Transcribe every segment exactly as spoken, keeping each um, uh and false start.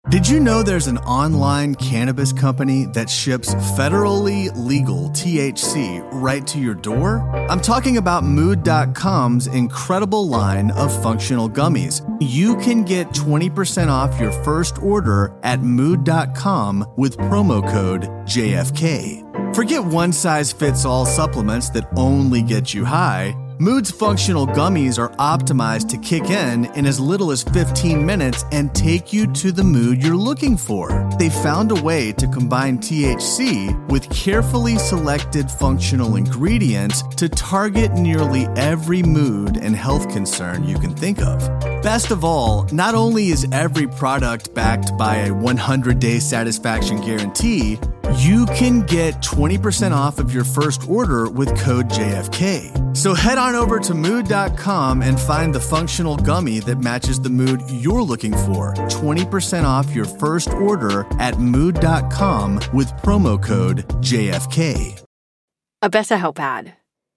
Did you know there's an online cannabis company that ships federally legal T H C right to your door? I'm talking about Mood dot com's incredible line of functional gummies. You can get twenty percent off your first order at Mood dot com with promo code J F K. Forget one-size-fits-all supplements that only get you high. Mood's functional gummies are optimized to kick in in as little as fifteen minutes and take you to the mood you're looking for. They found a way to combine T H C with carefully selected functional ingredients to target nearly every mood and health concern you can think of. Best of all, not only is every product backed by a one hundred day satisfaction guarantee, you can get twenty percent off of your first order with code J F K. So head on over to Mood dot com and find the functional gummy that matches the mood you're looking for. twenty percent off your first order at Mood dot com with promo code J F K. A BetterHelp ad.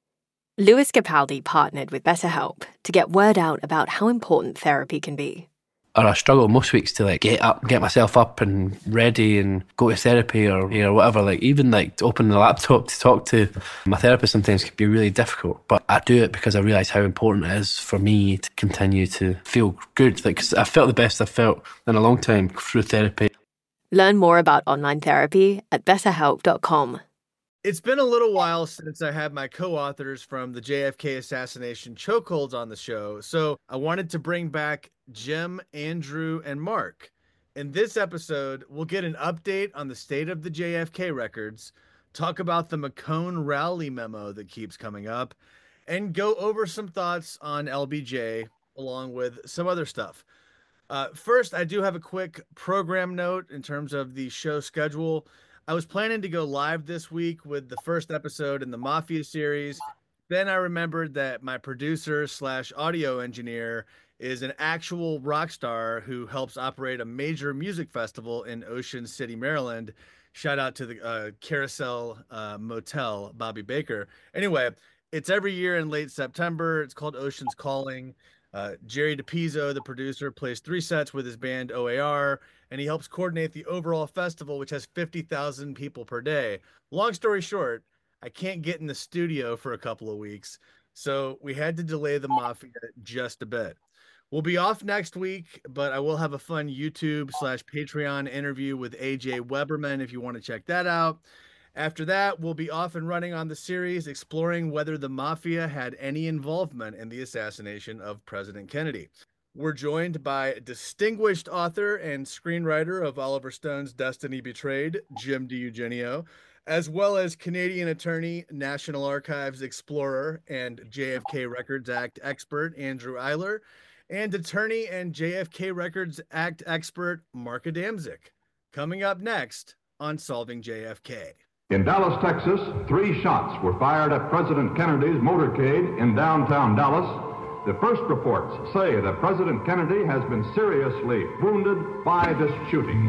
Louis Capaldi partnered with BetterHelp to get word out about how important therapy can be. Or I struggle most weeks to like get up, get myself up and ready and go to therapy or you know whatever. Like even like to open the laptop to talk to my therapist sometimes can be really difficult. But I do it because I realise how important it is for me to continue to feel good. Like 'cause I felt the best I've felt in a long time through therapy. Learn more about online therapy at better help dot com. It's been a little while since I had my co-authors from the J F K assassination chokeholds on the show, so I wanted to bring back Jim, Andrew, and Mark. In this episode, we'll get an update on the state of the J F K records, talk about the McCone Rowley memo that keeps coming up, and go over some thoughts on L B J, along with some other stuff. Uh, first, I do have a quick program note in terms of the show schedule. I was planning to go live this week with the first episode in the Mafia series. Then I remembered that my producer slash audio engineer is an actual rock star who helps operate a major music festival in Ocean City, Maryland. Shout out to the uh, Carousel uh, Motel, Bobby Baker. Anyway, it's every year in late September. It's called Ocean's Calling. Uh, Jerry DePizzo, the producer, plays three sets with his band O A R, and he helps coordinate the overall festival, which has fifty thousand people per day. Long story short, I can't get in the studio for a couple of weeks, so we had to delay the Mafia just a bit. We'll be off next week, but I will have a fun YouTube slash Patreon interview with A J Weberman if you want to check that out. After that, we'll be off and running on the series, exploring whether the Mafia had any involvement in the assassination of President Kennedy. We're joined by distinguished author and screenwriter of Oliver Stone's Destiny Betrayed, Jim DiEugenio, as well as Canadian attorney, National Archives explorer, and J F K Records Act expert, Andrew Eiler, and attorney and J F K Records Act expert, Mark Adamczyk. Coming up next on Solving J F K. In Dallas, Texas, three shots were fired at President Kennedy's motorcade in downtown Dallas. The first reports say that President Kennedy has been seriously wounded by this shooting.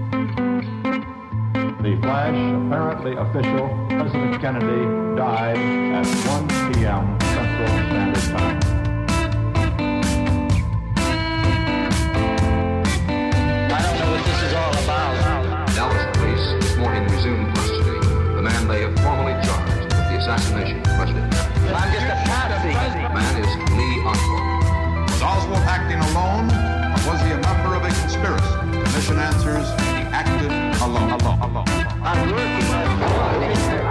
The flash, apparently official, President Kennedy died at one p.m. Central Standard Time. I don't know what this is all about. Dallas police this morning resumed custody. The man they have formally charged with the assassination of President Kennedy. I'm just a patsy. The man is Lee Oswald. Was Oswald acting alone, or was he a member of a conspiracy? Commission answers, he acted alone. Alone. Alone. I'm working on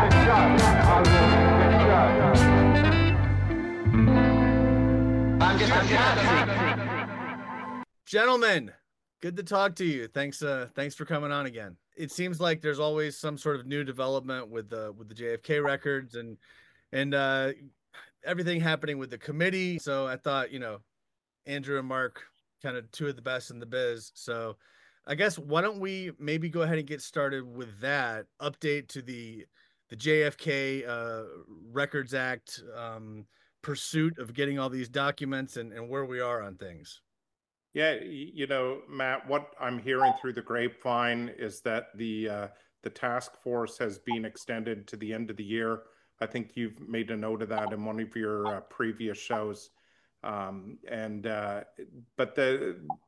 I'm just a patsy. Gentlemen, good to talk to you. Thanks, uh, thanks for coming on again. It seems like there's always some sort of new development with the with the J F K records and and uh, everything happening with the committee. So I thought, you know, Andrew and Mark, kind of two of the best in the biz. So I guess why don't we maybe go ahead and get started with that update to the the J F K uh, Records Act um, pursuit of getting all these documents and, and where we are on things. Yeah, you know, Matt, what I'm hearing through the grapevine is that the uh, the task force has been extended to the end of the year. I think you've made a note of that in one of your uh, previous shows. Um, and uh, but the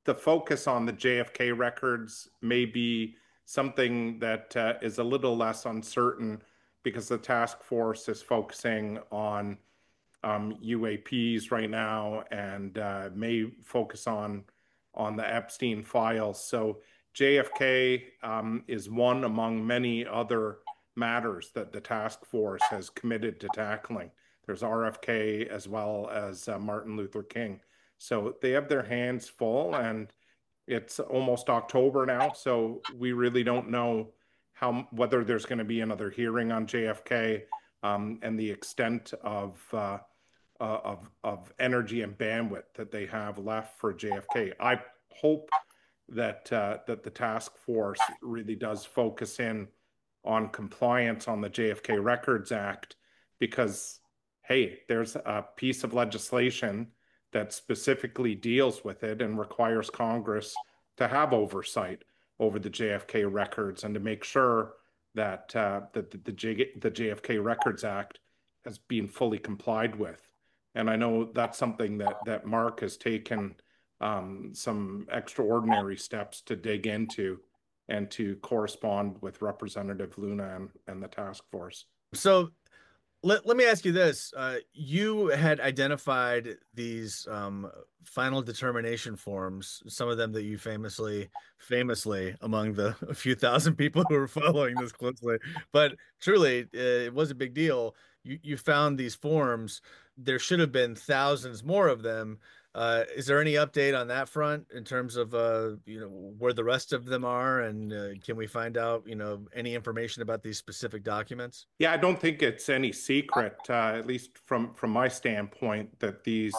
the focus on the J F K records may be something that uh, is a little less uncertain because the task force is focusing on um, U A Ps right now and uh, may focus on on the Epstein files. So J F K um, is one among many other matters that the task force has committed to tackling. There's R F K as well as uh, Martin Luther King. So they have their hands full, and it's almost October now, so we really don't know how whether there's going to be another hearing on J F K um, and the extent of, uh, uh, of of energy and bandwidth that they have left for J F K. I hope that uh, that the task force really does focus in on compliance on the J F K Records Act, because hey, there's a piece of legislation that specifically deals with it and requires Congress to have oversight over the J F K records and to make sure that uh, that the, the, J, the J F K Records Act has been fully complied with. And I know that's something that that Mark has taken um, some extraordinary steps to dig into and to correspond with Representative Luna and, and the task force. So let, let me ask you this. Uh, you had identified these um, final determination forms, some of them that you famously, famously among the a few thousand people who were following this closely, but truly uh, it was a big deal. You, you found these forms. There should have been thousands more of them. Uh, is there any update on that front in terms of, uh, you know, where the rest of them are? And uh, can we find out, you know, any information about these specific documents? Yeah, I don't think it's any secret, uh, at least from, from my standpoint, that these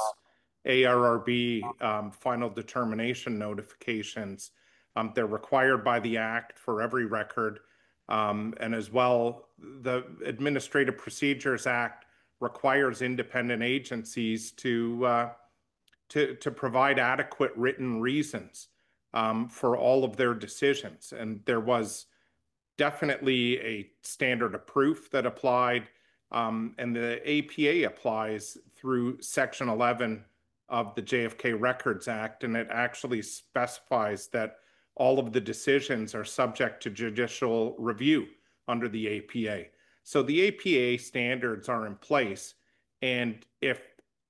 A R R B um, final determination notifications, um, they're required by the Act for every record. Um, and as well, the Administrative Procedures Act requires independent agencies to uh, to, to provide adequate written reasons um, for all of their decisions. And there was definitely a standard of proof that applied, um, and the A P A applies through Section eleven of the J F K Records Act, and it actually specifies that all of the decisions are subject to judicial review under the A P A. So the A P A standards are in place, and if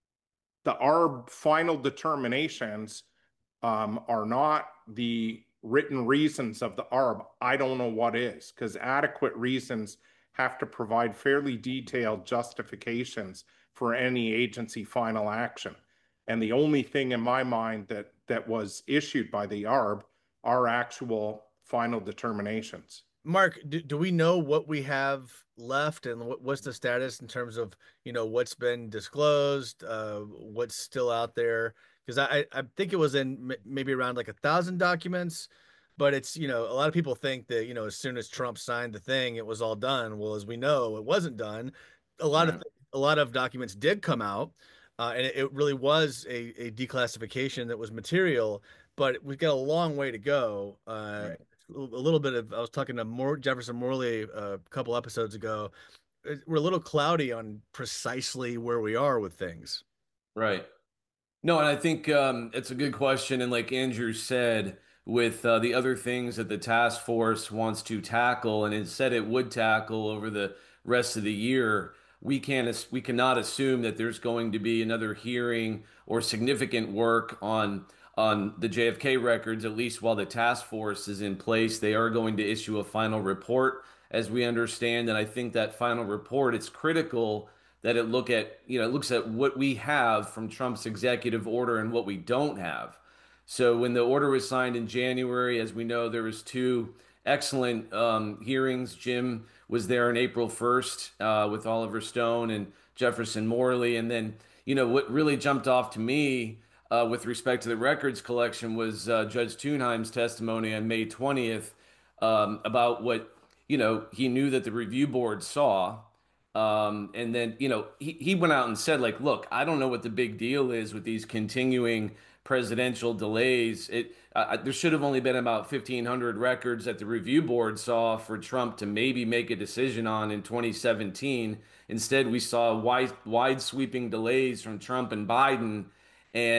the A R B final determinations um, are not the written reasons of the A R B, I don't know what is, because adequate reasons have to provide fairly detailed justifications for any agency final action. And the only thing in my mind that that was issued by the A R B are actual final determinations. Mark, do, do we know what we have left, and what, what's the status in terms of, you know, what's been disclosed, uh, what's still out there? Because I, I think it was in maybe around like a thousand documents, but it's, you know, a lot of people think that, you know, as soon as Trump signed the thing, it was all done. Well, as we know, it wasn't done. A lot yeah. of a lot of documents did come out, uh, and it, it really was a, a declassification that was material, but we've got a long way to go. Uh, right. A little bit of, I was talking to More Jefferson Morley a couple episodes ago. We're a little cloudy on precisely where we are with things. Right. No, and I think um, it's a good question. And like Andrew said, with uh, the other things that the task force wants to tackle, and it said it would tackle over the rest of the year, we can't we cannot assume that there's going to be another hearing or significant work on on the J F K records, at least while the task force is in place. They are going to issue a final report, as we understand, and I think that final report, it's critical that it look at, you know, it looks at what we have from Trump's executive order and what we don't have. So when the order was signed in January, as we know, there was two excellent um, hearings. Jim was there on April first uh, with Oliver Stone and Jefferson Morley. And then, you know, what really jumped off to me uh, with respect to the records collection was uh, Judge Thunheim's testimony on May twentieth um, about what, you know, he knew that the review board saw. Um, and then, you know, he, he went out and said, like, look, I don't know what the big deal is with these continuing presidential delays. It uh, there should have only been about fifteen hundred records that the review board saw for Trump to maybe make a decision on in twenty seventeen. Instead, we saw wide, wide sweeping delays from Trump and Biden. And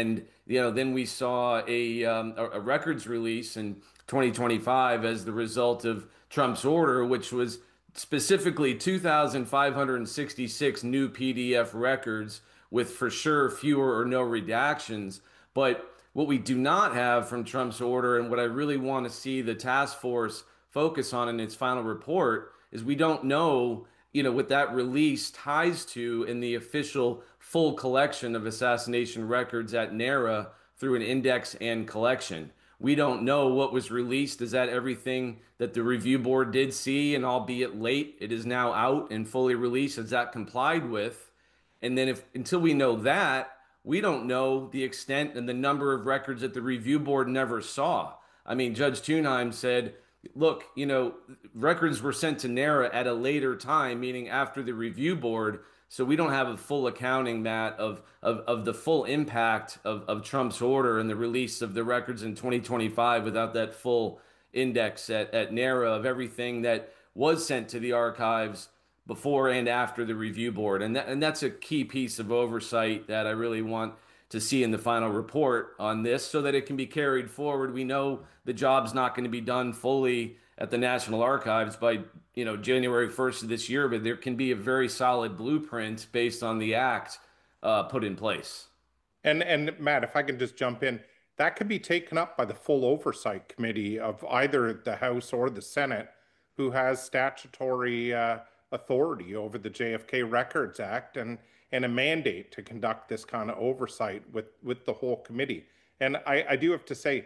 You know, then we saw a um, a, a records release in twenty twenty-five as the result of Trump's order, which was specifically two thousand five hundred sixty-six new P D F records with for sure fewer or no redactions. But what we do not have from Trump's order, and what I really want to see the task force focus on in its final report, is we don't know, you know, what that release ties to in the official full collection of assassination records at NARA through an index and collection. We don't know what was released. Is that everything that the review board did see, and albeit late, it is now out and fully released? Is that complied with? And then if until we know that, we don't know the extent and the number of records that the review board never saw. I mean, Judge Thunheim said, look, you know, records were sent to NARA at a later time, meaning after the review board. So we don't have a full accounting, Matt, of of, of the full impact of, of Trump's order and the release of the records in twenty twenty-five without that full index at, at NARA of everything that was sent to the archives before and after the review board. And that, and that's a key piece of oversight that I really want to see in the final report on this so that it can be carried forward. We know the job's not going to be done fully at the National Archives by, you know, January first of this year, but there can be a very solid blueprint based on the act uh, put in place. And, and Matt, if I can just jump in, that could be taken up by the full oversight committee of either the House or the Senate, who has statutory uh, authority over the J F K Records Act and and a mandate to conduct this kind of oversight with, with the whole committee. And I, I do have to say,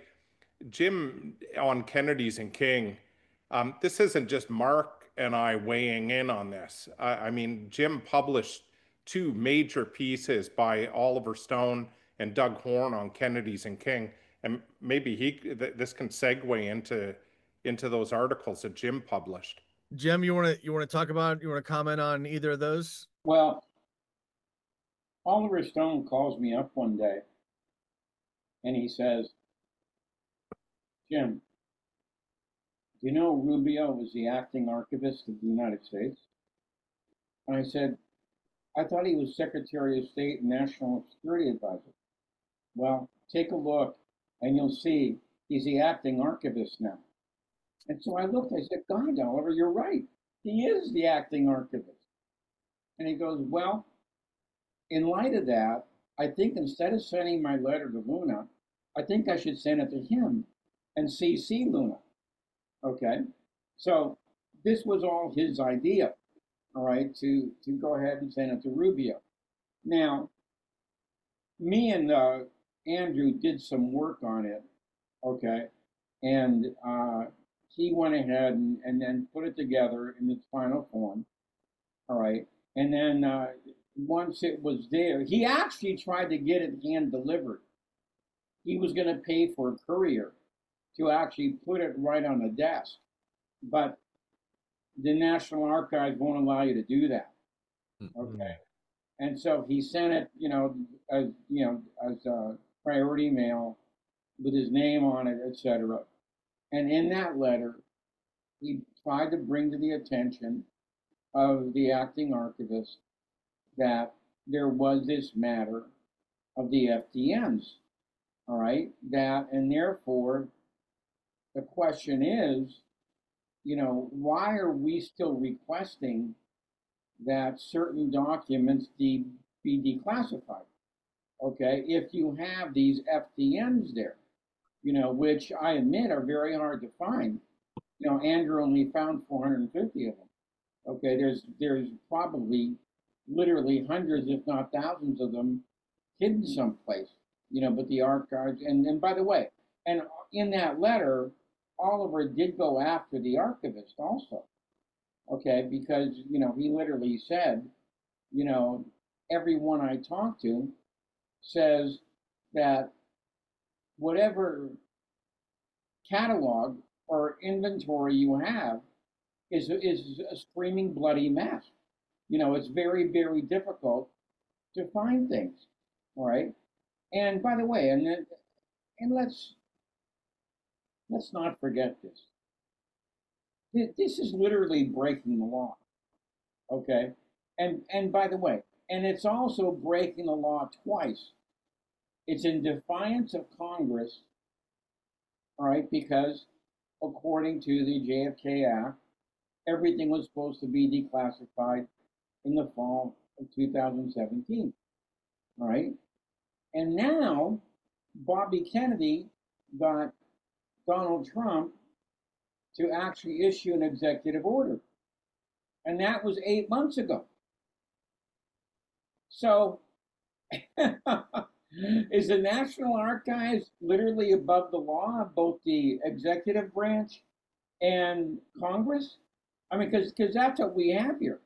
Jim, on Kennedy's and King, um, this isn't just Mark and I weighing in on this. I, I mean, Jim published two major pieces by Oliver Stone and Doug Horn on Kennedy's and King, and maybe he th this can segue into into those articles that Jim published. Jim, you want to you want to talk about you want to comment on either of those? Well, Oliver Stone calls me up one day and he says, Jim, do you know Rubio was the acting archivist of the United States? And I said, I thought he was Secretary of State and National Security Advisor. Well, take a look and you'll see he's the acting archivist now. And so I looked, I said, God, Oliver, you're right. He is the acting archivist. And he goes, well, in light of that, I think instead of sending my letter to Luna, I think I should send it to him and C C Luna. Okay? So this was all his idea, all right, to, to go ahead and send it to Rubio. Now, me and uh, Andrew did some work on it, okay? And uh, he went ahead and, and then put it together in its final form, all right? And then uh, once it was there, he actually tried to get it hand delivered. He was going to pay for a courier to actually put it right on the desk. But the National Archives won't allow you to do that. Okay. Mm-hmm. And so he sent it, you know, as, you know, as a priority mail with his name on it, et cetera. And in that letter, he tried to bring to the attention of the acting archivist that there was this matter of the F D Ns, all right, that, and therefore, the question is, you know, why are we still requesting that certain documents de be declassified, okay, if you have these F D Ns there, you know, which I admit are very hard to find. You know, Andrew only found four hundred fifty of them. Okay, there's there's probably literally hundreds, if not thousands of them hidden someplace, you know, but the archives, and, and by the way, and in that letter, Oliver did go after the archivist also, okay, because, you know, he literally said, you know, everyone I talked to says that whatever catalog or inventory you have is is a screaming bloody mess. You know, it's very, very difficult to find things, all right? And by the way, and then, and let's let's not forget this. This is literally breaking the law, okay? And and by the way, and it's also breaking the law twice, It's in defiance of Congress, all right, because according to the J F K Act, everything was supposed to be declassified in the fall of two thousand seventeen, all right? And now Bobby Kennedy got Donald Trump to actually issue an executive order. And that was eight months ago. So is the National Archives literally above the law, both the executive branch and Congress? I mean, because because that's what we have here.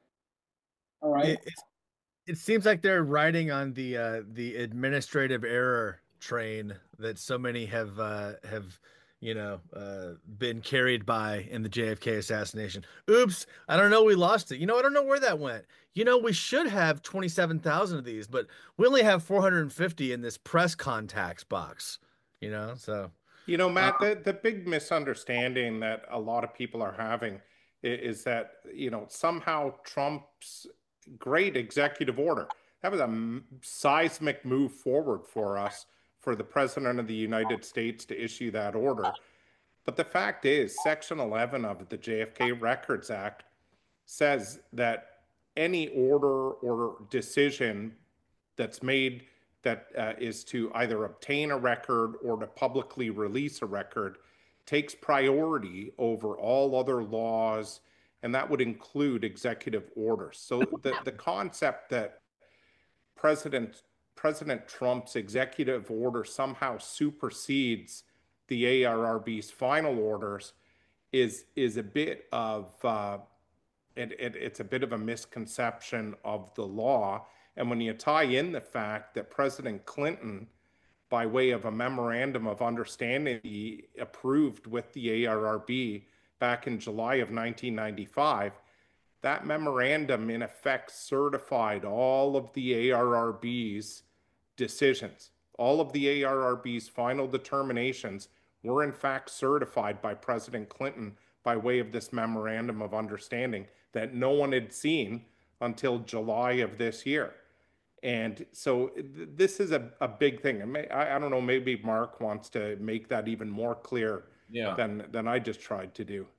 All right. It, it, it seems like they're riding on the uh, the administrative error train that so many have uh, have you know uh, been carried by in the J F K assassination. Oops, I don't know. We lost it. You know, I don't know where that went. You know, we should have twenty-seven thousand of these, but we only have four hundred fifty in this press contacts box. You know, so. You know, Matt, uh, the, the big misunderstanding that a lot of people are having is, is that, you know, somehow Trump's great executive order, that was a seismic move forward for us, for the President of the United States to issue that order. But the fact is, Section eleven of the J F K Records Act says that any order or decision that's made that uh, is to either obtain a record or to publicly release a record takes priority over all other laws, and that would include executive orders. So the, the concept that President President Trump's executive order somehow supersedes the A R R B's final orders is is a bit of uh, it, it, it's a bit of a misconception of the law. And when you tie in the fact that President Clinton, by way of a memorandum of understanding, he approved with the A R R B back in July of nineteen ninety-five, that memorandum in effect certified all of the A R R B's decisions. All of the A R R B's final determinations were in fact certified by President Clinton by way of this memorandum of understanding that no one had seen until July of this year. And so th- this is a, a big thing. And may, I, I don't know, maybe Mark wants to make that even more clear yeah. than, than I just tried to do.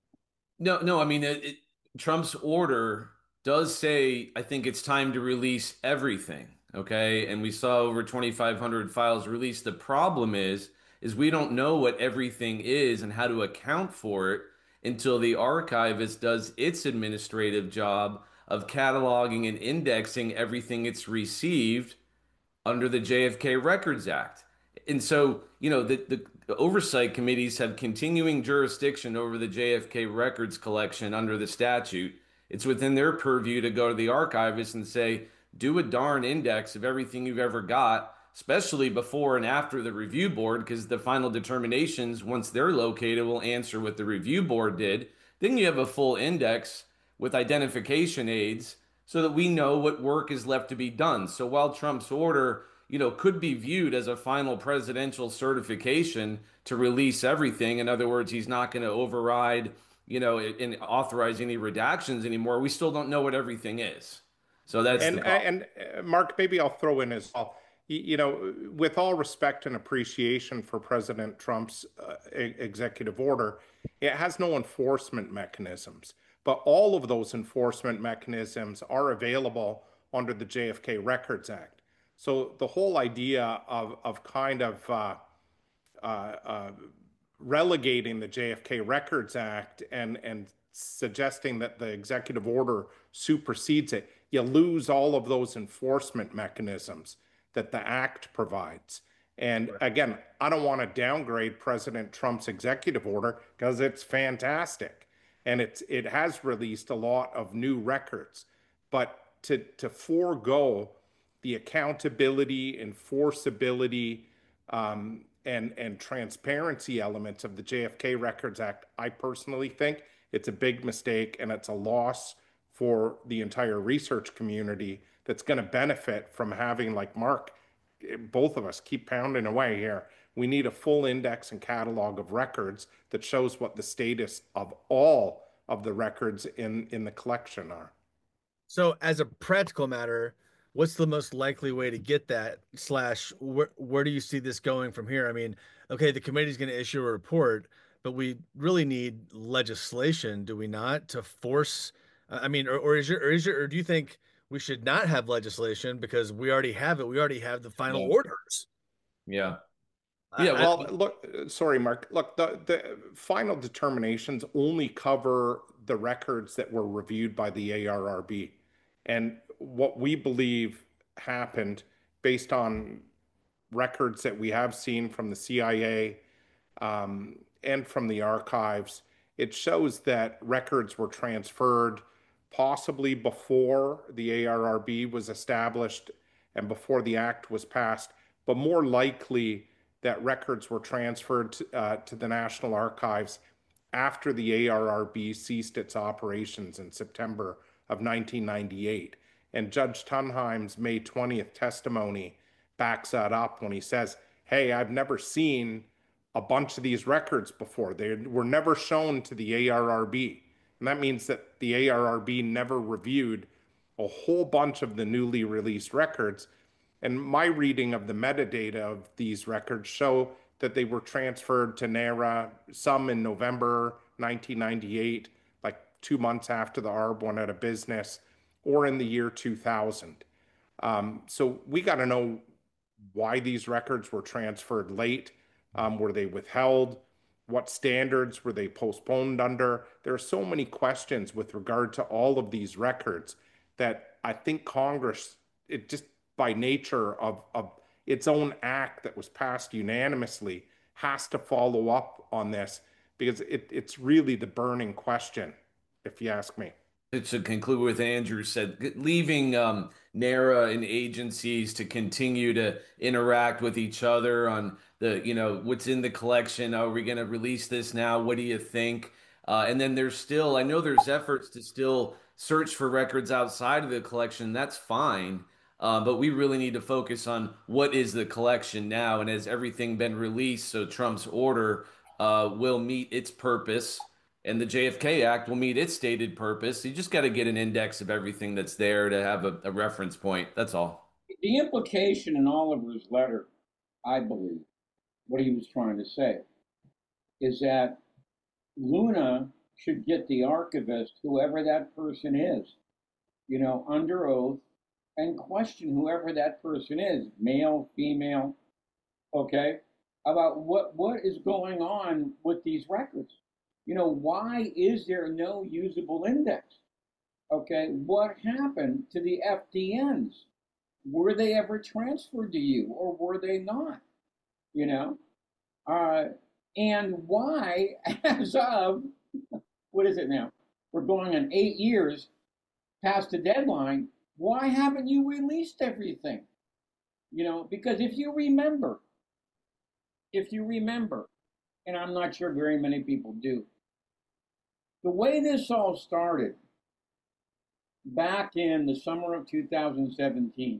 No, no, I mean, it, it, Trump's order does say, I think it's time to release everything, okay? And we saw over twenty-five hundred files released. The problem is, is we don't know what everything is and how to account for it until the archivist does its administrative job of cataloging and indexing everything it's received under the J F K Records Act. And so, you know, the, the, the oversight committees have continuing jurisdiction over the J F K records collection under the statute. It's within their purview to go to the archivist and say, do a darn index of everything you've ever got, especially before and after the review board, because the final determinations, once they're located, will answer what the review board did. Then you have a full index with identification aids so that we know what work is left to be done. So while Trump's order, you know, could be viewed as a final presidential certification to release everything, in other words, he's not going to override, you know, in authorize any redactions anymore, we still don't know what everything is. So that's and the and uh, Mark, maybe I'll throw in as well. You, you know, with all respect and appreciation for President Trump's uh, executive order, it has no enforcement mechanisms. But all of those enforcement mechanisms are available under the J F K Records Act. So the whole idea of, of kind of uh, uh, uh, relegating the J F K Records Act and, and suggesting that the executive order supersedes it, you lose all of those enforcement mechanisms that the act provides. And again, I don't want to downgrade President Trump's executive order because it's fantastic. And it's it has released a lot of new records, but to to forego the accountability, enforceability, um, and and transparency elements of the J F K Records Act, I personally think it's a big mistake, and it's a loss for the entire research community that's going to benefit from having, like Mark, both of us keep pounding away here. We need a full index and catalog of records that shows what the status of all of the records in, in the collection are. So as a practical matter, what's the most likely way to get that? Slash, where where do you see this going from here? I mean, okay, the committee's going to issue a report, but we really need legislation, do we not, to force? I mean, or, or is your or is your or do you think we should not have legislation because we already have it? We already have the final Yeah. orders. Yeah. Yeah, I, well, look, sorry, Mark. Look, the, the final determinations only cover the records that were reviewed by the A R R B. And what we believe happened based on records that we have seen from the C I A um, and from the archives, it shows that records were transferred possibly before the A R R B was established and before the act was passed, but more likely that records were transferred to, uh, to the National Archives after the A R R B ceased its operations in September of nineteen ninety-eight. And Judge Tunheim's May twentieth testimony backs that up when he says, hey, I've never seen a bunch of these records before. They were never shown to the A R R B. And that means that the A R R B never reviewed a whole bunch of the newly released records. And my reading of the metadata of these records show that they were transferred to NARA, some in November nineteen ninety-eight, like two months after the A R B went out of business, or in the year two thousand. Um, so we got to know why these records were transferred late. Um, were they withheld? What standards were they postponed under? There are so many questions with regard to all of these records that I think Congress, it just by nature of, of its own act that was passed unanimously, has to follow up on this because it, it's really the burning question, if you ask me. To conclude with Andrew said, leaving um, NARA and agencies to continue to interact with each other on the, you know, what's in the collection. Are we going to release this now? What do you think? Uh, and then there's still, I know there's efforts to still search for records outside of the collection. That's fine. Uh, but we really need to focus on what is the collection now. And has everything been released so Trump's order uh, will meet its purpose and the J F K Act will meet its stated purpose? You just got to get an index of everything that's there to have a, a reference point. That's all. The implication in Oliver's letter, I believe, what he was trying to say, is that Luna should get the archivist, whoever that person is, you know, under oath, and question whoever that person is, male, female, okay, about what, what is going on with these records. You know, why is there no usable index? Okay, what happened to the F D Ns? Were they ever transferred to you or were they not? You know, uh, and why, as of, what is it now? We're going on eight years past the deadline. Why haven't you released everything? You know, because if you remember, if you remember, and I'm not sure very many people do, the way this all started back in the summer of two thousand seventeen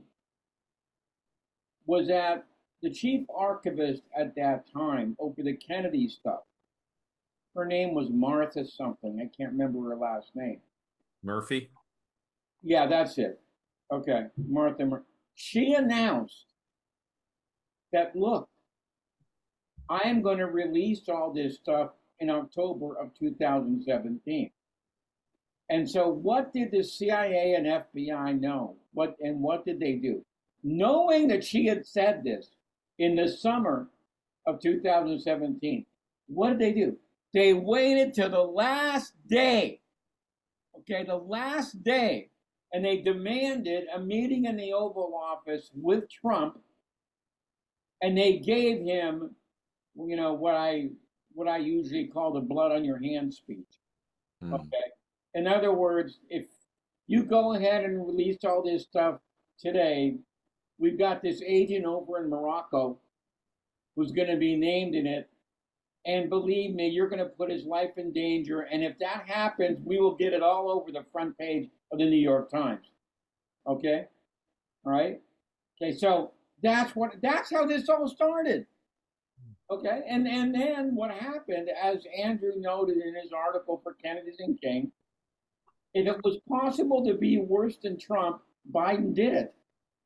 was that the chief archivist at that time over the Kennedy stuff, her name was Martha something. I can't remember her last name. Murphy? Yeah, that's it. Okay, Martha Mur- She announced that, look, I am going to release all this stuff in October of two thousand seventeen. And so what did the C I A and F B I know? What and what did they do? Knowing that she had said this in the summer of two thousand seventeen, what did they do? They waited till the last day, okay, the last day, and they demanded a meeting in the Oval Office with Trump, and they gave him, you know, what I what I usually call the blood on your hand speech. Mm. Okay. In other words, if you go ahead and release all this stuff today, we've got this agent over in Morocco who's going to be named in it. And believe me, you're going to put his life in danger. And if that happens, we will get it all over the front page of the New York Times. Okay? All right? Okay, so that's what that's how this all started. Okay, and, and then what happened, as Andrew noted in his article for Kennedy and King, if it was possible to be worse than Trump, Biden did it.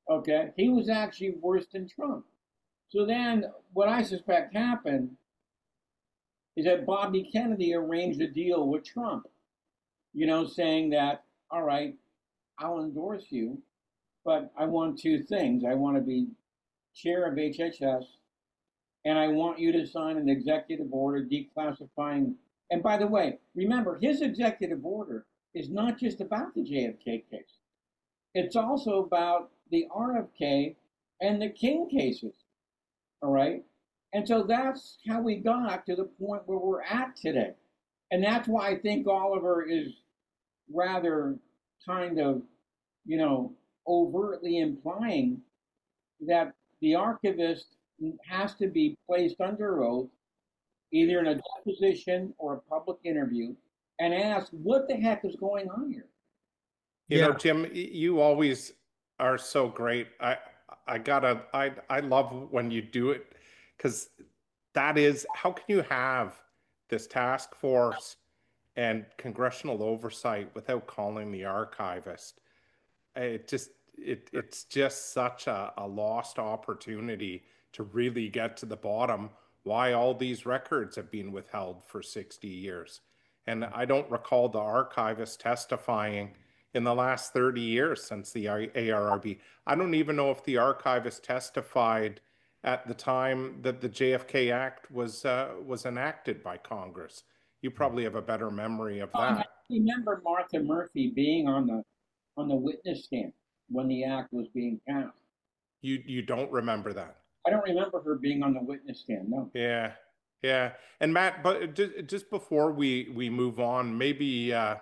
Okay, he was actually worse than Trump. So then, what I suspect happened is that Bobby Kennedy arranged a deal with Trump, you know, saying that, all right, I'll endorse you, but I want two things. I want to be chair of H H S, and I want you to sign an executive order declassifying. And by the way, remember, his executive order is not just about the J F K case. It's also about the R F K and the King cases, all right? And so that's how we got to the point where we're at today. And that's why I think Oliver is rather kind of, you know, overtly implying that the archivist has to be placed under oath, either in a deposition or a public interview, and ask what the heck is going on here. You yeah. know, Jim, you always are so great. I I gotta I I love when you do it, because that is, how can you have this task force and congressional oversight without calling the archivist? It just it it's just such a, a lost opportunity to really get to the bottom why all these records have been withheld for sixty years. And I don't recall the archivist testifying in the last thirty years since the A R R B. I don't even know if the archivist testified at the time that the J F K Act was uh, was enacted by Congress. You probably have a better memory of that. I remember Martha Murphy being on the on the witness stand when the act was being passed. You you don't remember that? I don't remember her being on the witness stand, no. Yeah, yeah. And Matt, but just, just before we, we move on, maybe uh,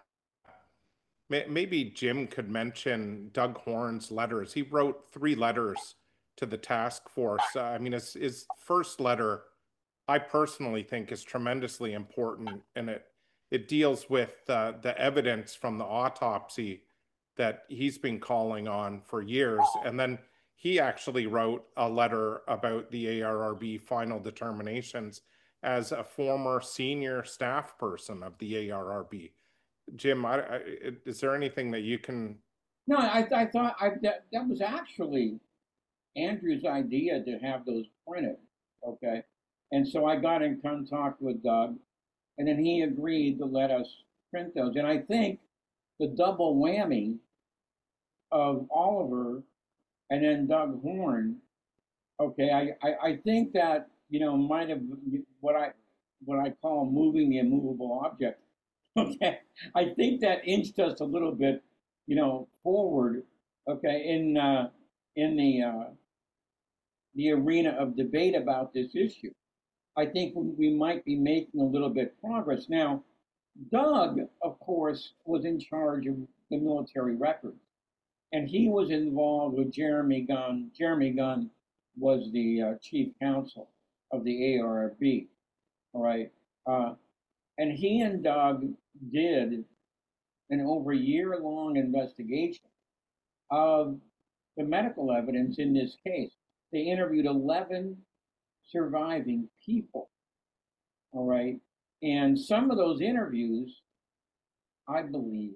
maybe Jim could mention Doug Horne's letters. He wrote three letters to the task force. Uh, I mean, his, his first letter, I personally think, is tremendously important, and it it deals with uh, the evidence from the autopsy that he's been calling on for years. And then he actually wrote a letter about the A R R B final determinations as a former senior staff person of the A R R B. Jim, I, I, is there anything that you can? No, I, I thought I, that, that was actually Andrew's idea to have those printed, okay? And so I got in contact with Doug, and then he agreed to let us print those. And I think the double whammy of Oliver and then Doug Horne, okay, I, I, I think that, you know, might have what I what I call moving the immovable object. Okay, I think that inched us a little bit, you know, forward. Okay, in uh, in the uh, the arena of debate about this issue, I think we might be making a little bit progress now. Doug, of course, was in charge of the military records, and he was involved with Jeremy Gunn. Jeremy Gunn was the uh, chief counsel of the A R R B. All right. Uh, and he and Doug did an over a year long investigation of the medical evidence in this case. They interviewed eleven surviving people. All right. And some of those interviews, I believe,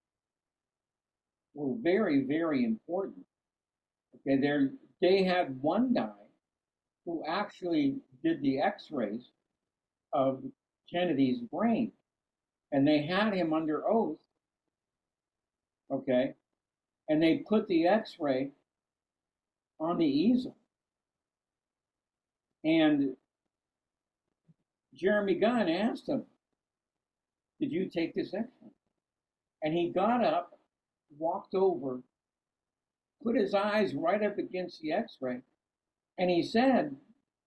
were very, very important. Okay, there they had one guy who actually did the x-rays of Kennedy's brain, and they had him under oath, okay, and they put the x-ray on the easel. And Jeremy Gunn asked him, did you take this x-ray? And he got up, walked over, put his eyes right up against the x-ray, and he said,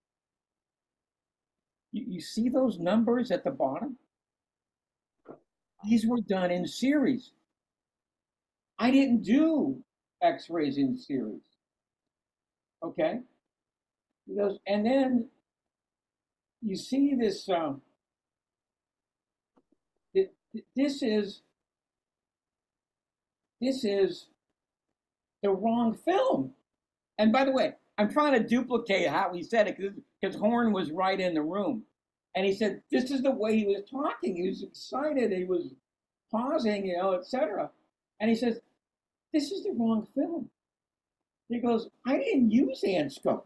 you, you see those numbers at the bottom? These were done in series. I didn't do x-rays in series. Okay? He goes, and then you see this, um, it, this is, this is the wrong film. And by the way, I'm trying to duplicate how he said it because Horne was right in the room. And he said, this is the way he was talking. He was excited. He was pausing, you know, et cetera. And he says, this is the wrong film. He goes, I didn't use Anscope.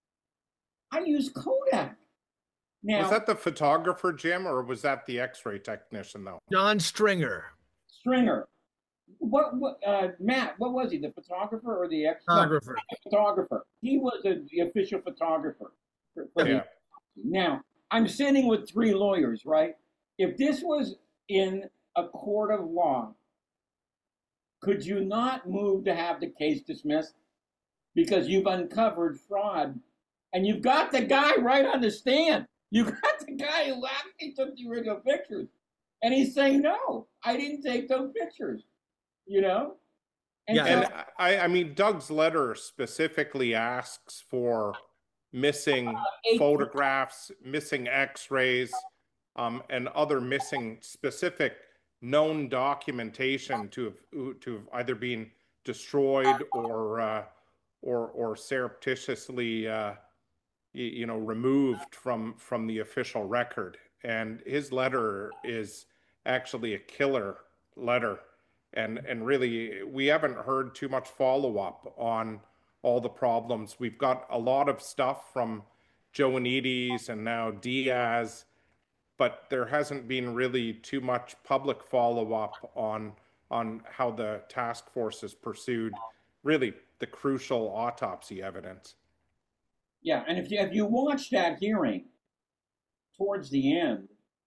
I used Kodak. Now, was that the photographer, Jim, or was that the X-ray technician, though? John Stringer. Stringer. What, what uh, Matt, what was he, the photographer or the ex- photographer? No, photographer. He was a, the official photographer. For, for yeah. the, now, I'm sitting with three lawyers, right? If this was in a court of law, could you not move to have the case dismissed? Because you've uncovered fraud, and you've got the guy right on the stand. You got the guy who actually took the original pictures. And he's saying, no, I didn't take those pictures, you know? And yeah, so, and I, I mean, Doug's letter specifically asks for missing uh, photographs, missing x-rays, um, and other missing specific known documentation to have, to have either been destroyed or, uh, or, or surreptitiously, uh, you know, removed from from the official record. And his letter is actually a killer letter, and and really we haven't heard too much follow-up on all the problems. We've got a lot of stuff from Joanides and now Diaz, but there hasn't been really too much public follow-up on on how the task force has pursued really the crucial autopsy evidence. Yeah, and if you, if you watch that hearing, towards the end,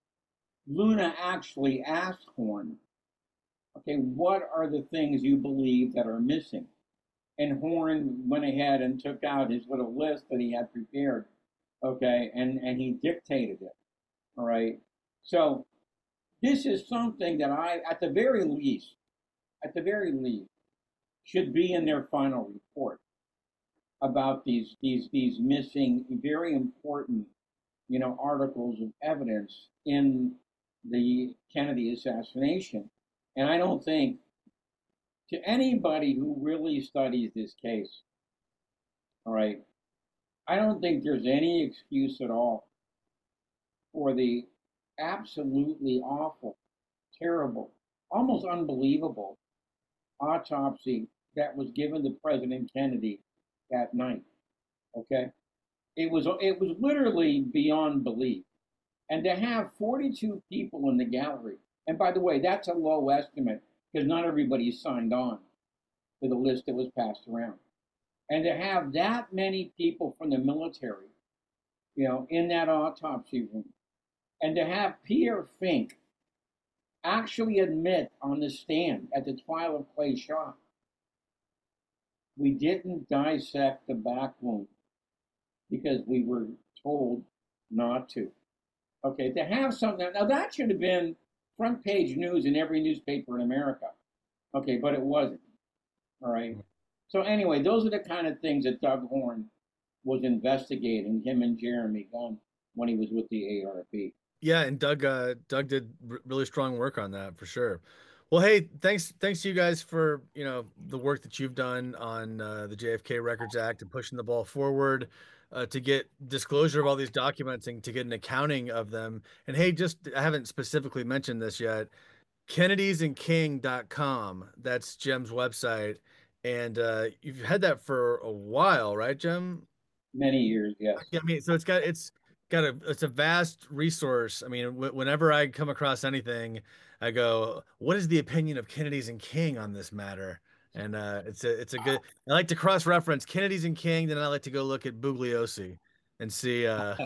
Luna actually asked Horn, okay, what are the things you believe that are missing? And Horn went ahead and took out his little list that he had prepared, okay, and, and he dictated it, all right? So this is something that I, at the very least, at the very least, should be in their final report about these these these missing very important, you know, articles of evidence in the Kennedy assassination. And I don't think, to anybody who really studies this case, all right, I don't think there's any excuse at all for the absolutely awful, terrible, almost unbelievable autopsy that was given to President Kennedy that night. Okay, it was it was literally beyond belief. And to have forty-two people in the gallery, and by the way, that's a low estimate because not everybody signed on to the list that was passed around. And to have that many people from the military, you know, in that autopsy room, and to have Pierre Fink actually admit on the stand at the trial of Clay Shaw, we didn't dissect the back wound because we were told not to. Okay, to have something, now that should have been front page news in every newspaper in America. Okay, but it wasn't. All right. So anyway, those are the kind of things that Doug Horn was investigating, him and Jeremy Gunn, when he was with the A R P. Yeah, and Doug, uh, Doug did r- really strong work on that for sure. Well, hey, thanks, thanks to you guys for, you know, the work that you've done on uh, the J F K Records Act and pushing the ball forward uh, to get disclosure of all these documents and to get an accounting of them. And hey, just, I haven't specifically mentioned this yet, Kennedys and King dot com. That's Jim's website. And uh, you've had that for a while, right, Jim? Many years, yes. Yeah, I mean, so it's got, it's got a, it's a vast resource. I mean, w- whenever I come across anything, I go, what is the opinion of Kennedys and King on this matter? And uh, it's a, it's a good, I like to cross-reference Kennedys and King, then I like to go look at Bugliosi and see, uh,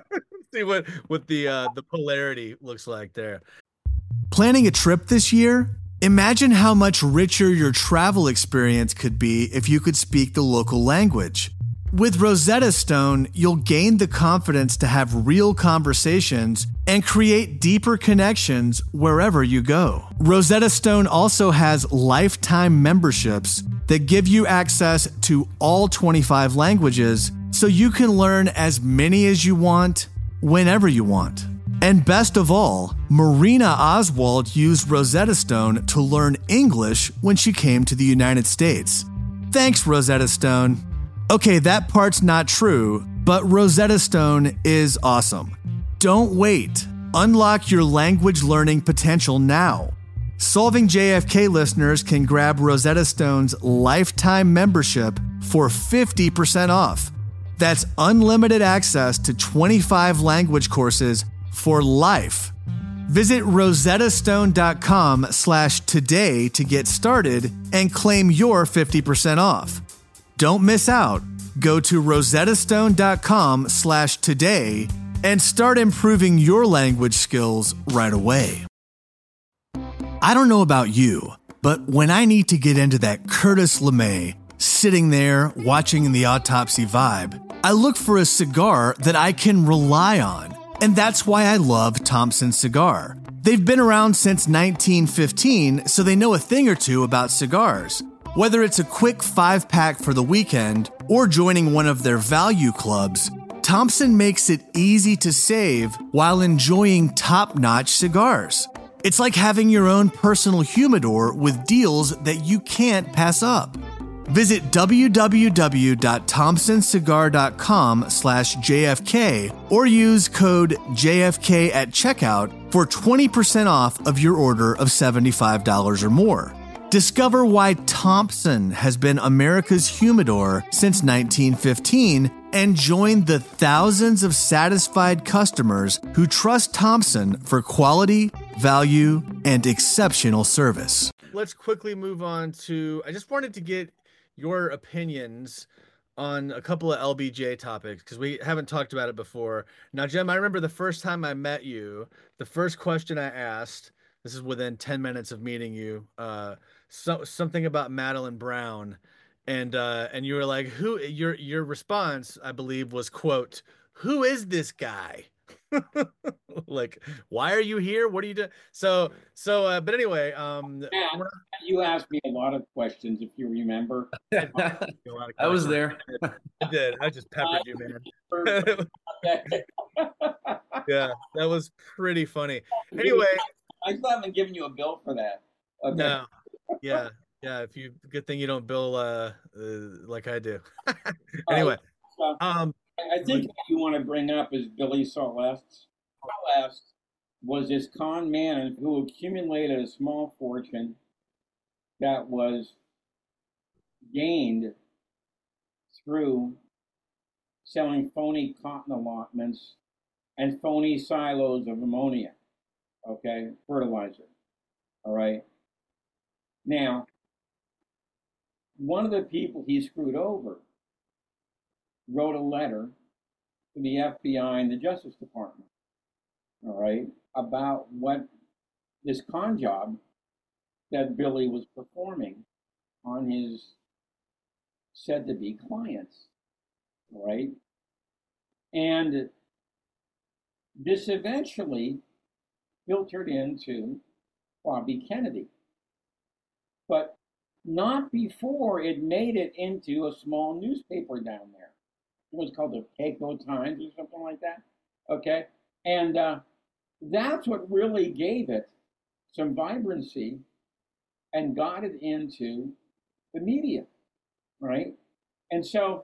see what, what the, uh, the polarity looks like there. Planning a trip this year? Imagine how much richer your travel experience could be if you could speak the local language. With Rosetta Stone, you'll gain the confidence to have real conversations and create deeper connections wherever you go. Rosetta Stone also has lifetime memberships that give you access to all twenty-five languages, so you can learn as many as you want, whenever you want. And best of all, Marina Oswald used Rosetta Stone to learn English when she came to the United States. Thanks, Rosetta Stone. Okay, that part's not true, but Rosetta Stone is awesome. Don't wait. Unlock your language learning potential now. Solving J F K listeners can grab Rosetta Stone's lifetime membership for fifty percent off. That's unlimited access to twenty-five language courses for life. Visit rosettastone.com slash today to get started and claim your fifty percent off. Don't miss out. Go to rosettastone.com slash today and start improving your language skills right away. I don't know about you, but when I need to get into that Curtis LeMay, sitting there watching the autopsy vibe, I look for a cigar that I can rely on. And that's why I love Thompson Cigar. They've been around since nineteen fifteen, so they know a thing or two about cigars. Whether it's a quick five-pack for the weekend or joining one of their value clubs, Thompson makes it easy to save while enjoying top-notch cigars. It's like having your own personal humidor with deals that you can't pass up. Visit www.thompsoncigar.com slash JFK or use code J F K at checkout for twenty percent off of your order of seventy-five dollars or more. Discover why Thompson has been America's humidor since nineteen fifteen and join the thousands of satisfied customers who trust Thompson for quality, value, and exceptional service. Let's quickly move on to, I just wanted to get your opinions on a couple of L B J topics because we haven't talked about it before. Now, Jim, I remember the first time I met you, the first question I asked, this is within ten minutes of meeting you, uh, so, something about Madeline Brown. And, uh, and you were like, who, your, your response, I believe, was, quote, "Who is this guy?" Like, why are you here? What are you doing? So, so, uh, but anyway, um, yeah, you asked me a lot of questions, if you remember. I was there. I did. I just peppered you, man. Yeah, that was pretty funny. Anyway, I still haven't given you a bill for that. Okay. No. Yeah. Yeah. If you, good thing you don't bill, uh, uh like I do. Anyway, uh, so, um, I think what you want to bring up is Billy Celeste. Celeste was this con man who accumulated a small fortune that was gained through selling phony cotton allotments and phony silos of ammonia, okay, fertilizer, all right? Now, one of the people he screwed over wrote a letter to the F B I and the Justice Department, all right, about what this con job that Billy was performing on his said-to-be clients, all right? And this eventually filtered into Bobby Kennedy, but not before it made it into a small newspaper down there. It was called the Keiko Times or something like that, okay? And uh, that's what really gave it some vibrancy and got it into the media, right? And so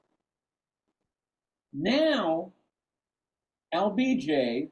now L B J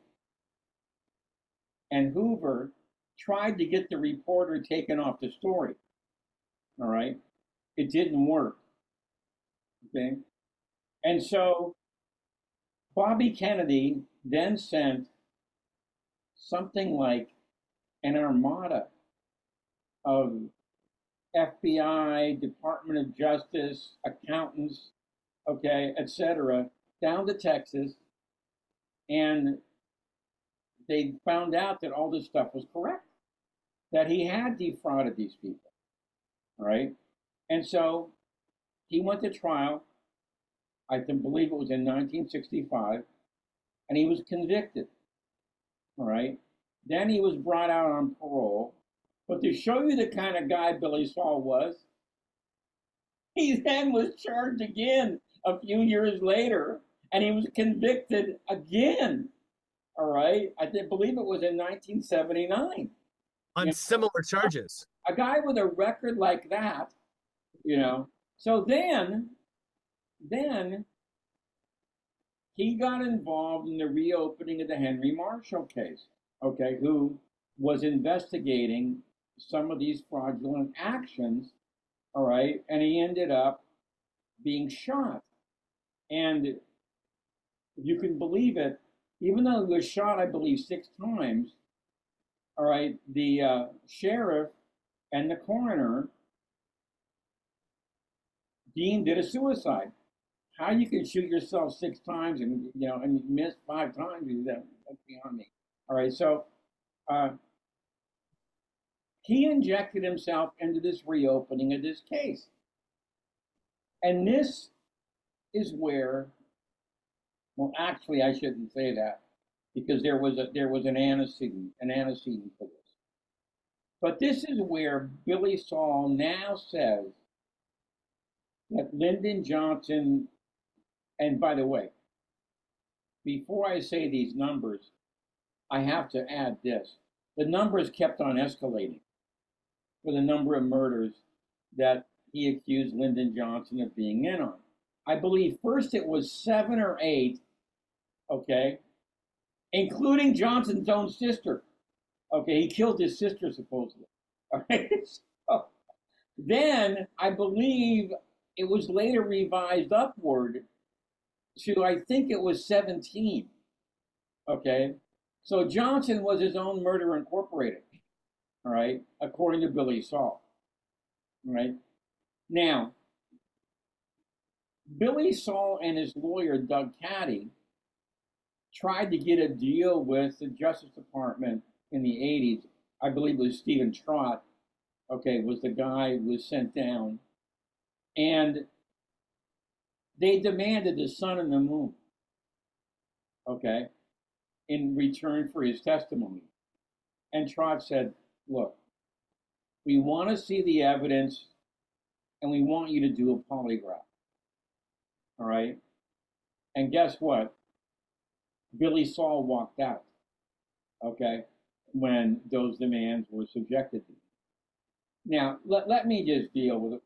and Hoover tried to get the reporter taken off the story, all right? It didn't work, okay? And so Bobby Kennedy then sent something like an armada of F B I, Department of Justice, accountants, okay, et cetera, down to Texas, and they found out that all this stuff was correct, that he had defrauded these people, all right? And so he went to trial. I can believe it was in nineteen sixty-five, and he was convicted, all right? Then he was brought out on parole. But to show you the kind of guy Billy Saul was, he then was charged again a few years later, and he was convicted again, all right? I th- believe it was in nineteen seventy-nine. On you similar know, charges. A guy with a record like that, you know. So then, then he got involved in the reopening of the Henry Marshall case, okay, who was investigating some of these fraudulent actions, all right, and he ended up being shot. And if you can believe it, even though he was shot, I believe, six times, all right, the uh, sheriff and the coroner deemed it a suicide. How you can shoot yourself six times and, you know, and miss five times, that's beyond me. All right, so uh, he injected himself into this reopening of this case. And this is where, well, actually, I shouldn't say that, because there was a there was an antecedent, an antecedent for this. But this is where Billy Saul now says that Lyndon Johnson, and by the way, before I say these numbers, I have to add this. The numbers kept on escalating for the number of murders that he accused Lyndon Johnson of being in on. I believe first it was seven or eight, okay, including Johnson's own sister. Okay, he killed his sister supposedly. All right. So then I believe it was later revised upward to, I think it was seventeen. Okay, so Johnson was his own murder incorporated. All right, according to Billy Saul. All right, now Billy Saul and his lawyer Doug Caddy tried to get a deal with the Justice Department in the eighties. I believe it was Stephen Trott, okay, was the guy who was sent down. And they demanded the sun and the moon, okay, in return for his testimony. And Trott said, look, we want to see the evidence and we want you to do a polygraph, all right? And guess what? Billy Saul walked out, okay, when those demands were subjected to. Now, let, let me just deal with it.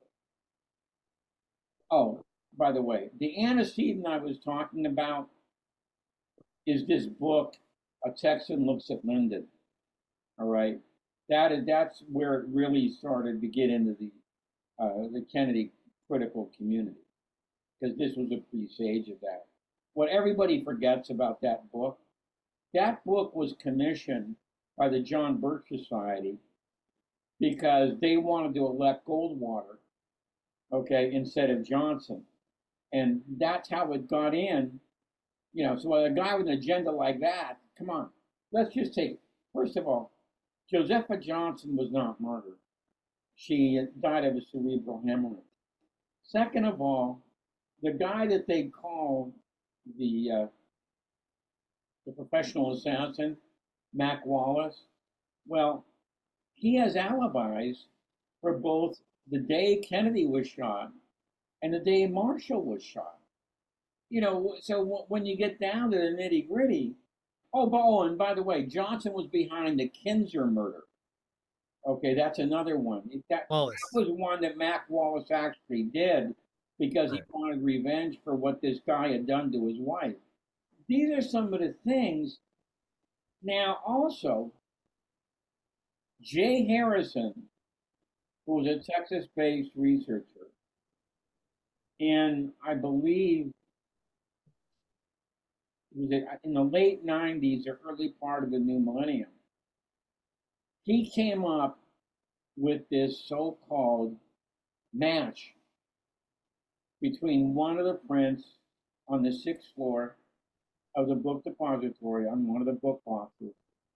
Oh, by the way, the antecedent I was talking about is this book, A Texan Looks at Lyndon, all right? That is, that's where it really started to get into the, uh, the Kennedy critical community, because this was a presage of that. What everybody forgets about that book, that book was commissioned by the John Birch Society because they wanted to elect Goldwater, okay, instead of Johnson. And that's how it got in. You know, so a guy with an agenda like that, come on, let's just take, first of all, Josepha Johnson was not murdered. She died of a cerebral hemorrhage. Second of all, the guy that they called the uh, the professional assassin, Mac Wallace, well, he has alibis for both the day Kennedy was shot and the day Marshall was shot. You know, so when you get down to the nitty gritty, oh, oh, and by the way, Johnson was behind the Kinzer murder. Okay, that's another one. That, that was one that Mac Wallace actually did because right. he wanted revenge for what this guy had done to his wife. These are some of the things. Now, also, Jay Harrison, who was a Texas-based researcher, and I believe it was in the late nineties or early part of the new millennium, he came up with this so-called match between one of the prints on the sixth floor of the book depository on one of the book boxes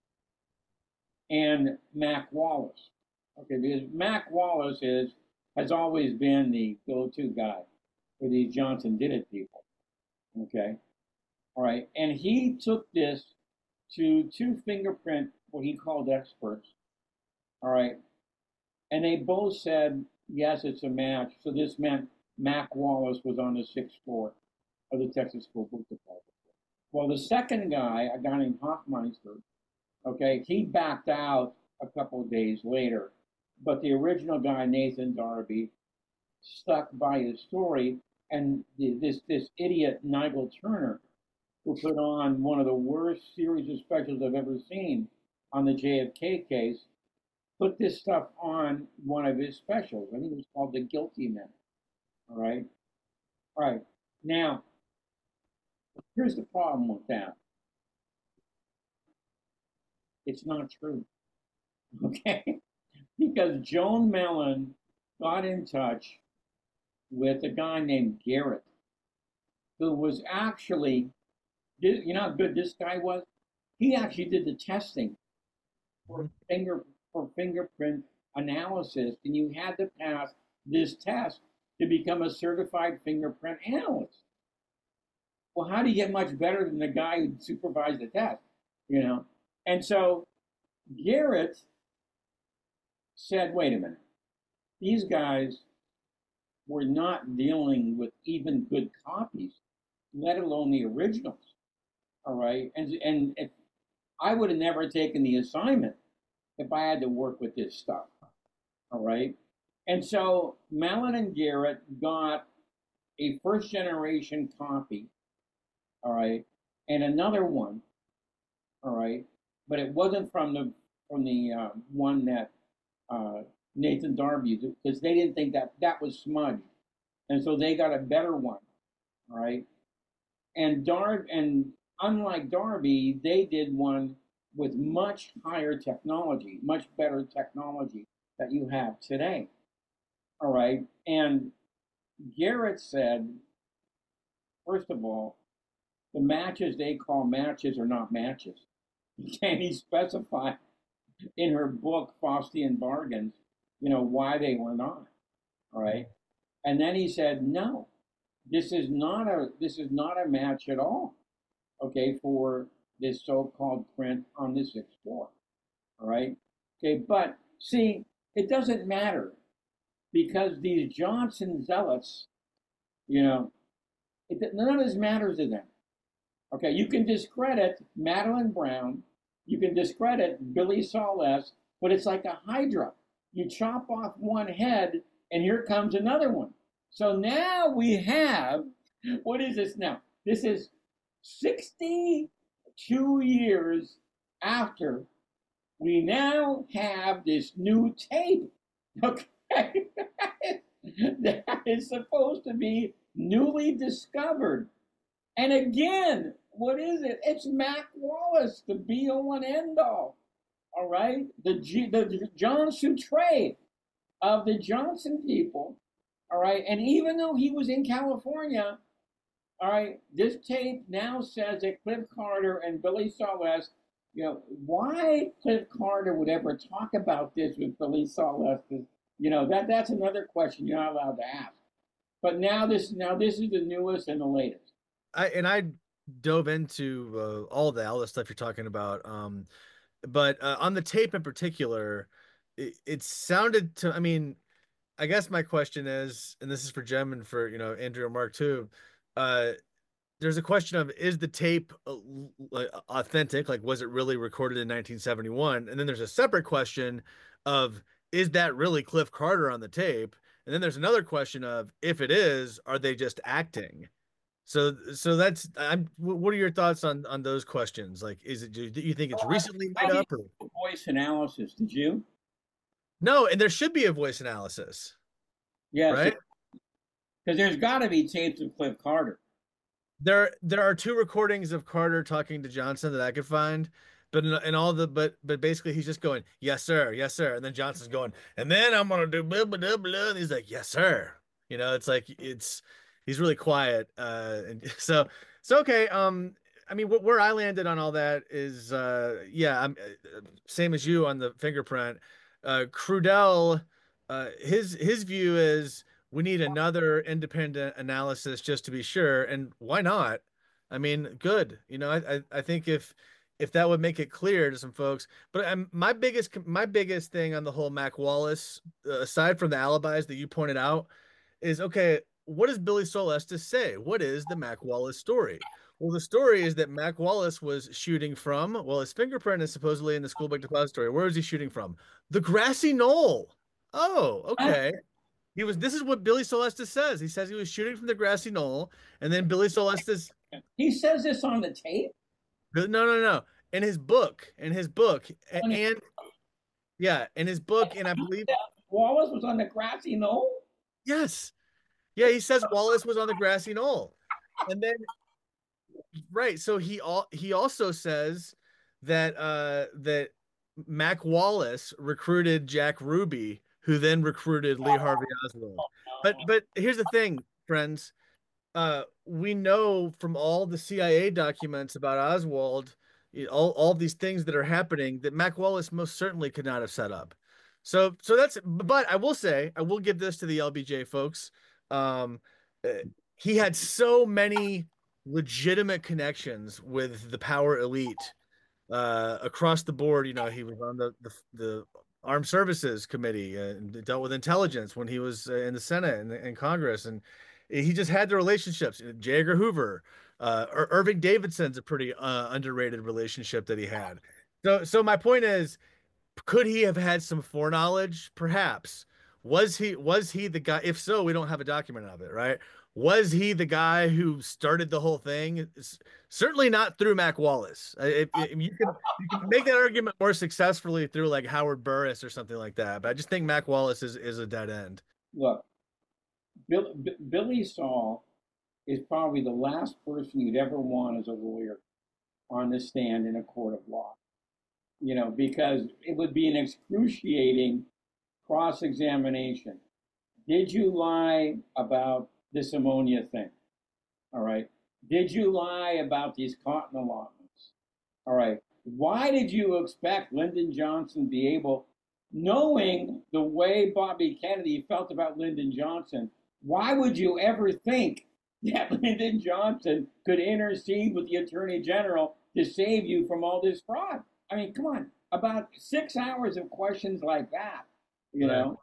and Mac Wallace. Okay, because Mac Wallace is has always been the go-to guy for these Johnson did it people. Okay, all right, and he took this to two fingerprint, what he called experts. All right, and they both said yes, it's a match. So this meant Mac Wallace was on the sixth floor of the Texas School Book Depository. Well, the second guy, a guy named Hoffmeister, okay, he backed out a couple of days later. But the original guy, Nathan Darby, stuck by his story. And the, this, this idiot, Nigel Turner, who put on one of the worst series of specials I've ever seen on the J F K case, put this stuff on one of his specials. I think it was called The Guilty Men. All right. All right. Now, here's the problem with that. It's not true. Okay? Because Joan Mellon got in touch with a guy named Garrett, who was actually, you know how good this guy was? He actually did the testing for finger for fingerprint analysis, and you had to pass this test to become a certified fingerprint analyst. Well, how do you get much better than the guy who supervised the test? You know? And so Garrett said, wait a minute, these guys were not dealing with even good copies, let alone the originals. All right. And and if I would have never taken the assignment if I had to work with this stuff. All right. And so Mellon and Garrett got a first generation copy. All right. And another one. All right. But it wasn't from the from the uh, one that uh, Nathan Darby used, because they didn't think that that was smudged. And so they got a better one. All right. And Darby, and unlike Darby, they did one with much higher technology, much better technology that you have today. All right. And Garrett said, first of all, the matches they call matches are not matches. And he specified in her book, Faustian Bargains, you know, why they were not. All right. And then he said, no, this is not a this is not a match at all. Okay, for this so-called print on this Explorer. All right. Okay, but see, it doesn't matter, because these Johnson zealots, you know, it, none of this matters to them. Okay, you can discredit Madeline Brown, you can discredit Billy Soles, but it's like a hydra. You chop off one head, and here comes another one. So now we have, what is this now? This is sixty-two years after we now have this new tape, okay, that is supposed to be newly discovered. And again, what is it? It's Mac Wallace, the be-all and end-all, all right? The, G, the John Sutre of the Johnson people, all right? And even though he was in California, all right, this tape now says that Cliff Carter and Billy Soles, you know, why Cliff Carter would ever talk about this with Billy Soles, you know, that that's another question you're not allowed to ask. But now this now this is the newest and the latest. I and I dove into uh, all the all the stuff you're talking about, um, but uh, on the tape in particular, it, it sounded to. I mean, I guess my question is, and this is for Jem and for you know Andrew and Mark too. Uh, there's a question of, is the tape authentic? Like, was it really recorded in nineteen seventy-one? And then there's a separate question of, is that really Cliff Carter on the tape? And then there's another question of, if it is, are they just acting? So, so that's, I'm, what are your thoughts on, on those questions? Like, is it, do you think it's recently made up? Or? Voice analysis, did you? No, and there should be a voice analysis. Yes. Right? Because there's got to be tapes of Cliff Carter. There, there are two recordings of Carter talking to Johnson that I could find, but in, in all the, but, but basically he's just going, yes, sir, yes, sir. And then Johnson's going, and then I'm going to do blah, blah, blah, blah. And he's like, yes, sir. You know, it's like, it's, he's really quiet. Uh, and so, so, okay. Um, I mean, where I landed on all that is, uh, yeah, I'm uh, same as you on the fingerprint. Uh, Crudell, uh, his, his view is, we need another independent analysis just to be sure. And why not? I mean, good. You know, I, I, I think if, if that would make it clear to some folks, but um, my biggest, my biggest thing on the whole Mac Wallace, uh, aside from the alibis that you pointed out, is, okay, what does Billy Solestis say? What is the Mac Wallace story? Well, the story is that Mac Wallace was shooting from, well, his fingerprint is supposedly in the Schoolbook to Cloud story. Where was he shooting from? The grassy knoll. Oh, okay. He was, this is what Billy Solestis says. He says he was shooting from the grassy knoll, and then Billy Solestis. He says this on the tape? No, no, no. In his book, in his book. And, and yeah, in his book, and I believe. Wallace was on the grassy knoll? Yes. Yeah, he says Wallace was on the grassy knoll. And then right, so he all he also says that uh that Mac Wallace recruited Jack Ruby, who then recruited Lee Harvey Oswald. But but here's the thing, friends. Uh, we know from all the C I A documents about Oswald, all all these things that are happening that Mac Wallace most certainly could not have set up. So so that's. But I will say, I will give this to the L B J folks. Um, uh, he had so many legitimate connections with the power elite uh, across the board. You know, he was on the the, the Armed Services Committee and dealt with intelligence when he was uh, in the Senate and, and Congress, and he just had the relationships. J. Edgar Hoover, uh, Ir- Irving Davidson's a pretty uh, underrated relationship that he had. So, so my point is, could he have had some foreknowledge? Perhaps. Was he was he the guy? If so, we don't have a document of it, right? Was he the guy who started the whole thing? It's certainly not through Mac Wallace. If, if you can you can make that argument more successfully through like Howard Burris or something like that, but I just think Mac Wallace is is a dead end. Look, Bill, B- Billy Saul is probably the last person you'd ever want as a lawyer on the stand in a court of law. You know, because it would be an excruciating cross-examination. Did you lie about this ammonia thing? All right. Did you lie about these cotton allotments? All right. Why did you expect Lyndon Johnson to be able, knowing the way Bobby Kennedy felt about Lyndon Johnson, why would you ever think that Lyndon Johnson could intercede with the Attorney General to save you from all this fraud? I mean, come on, about six hours of questions like that, you know?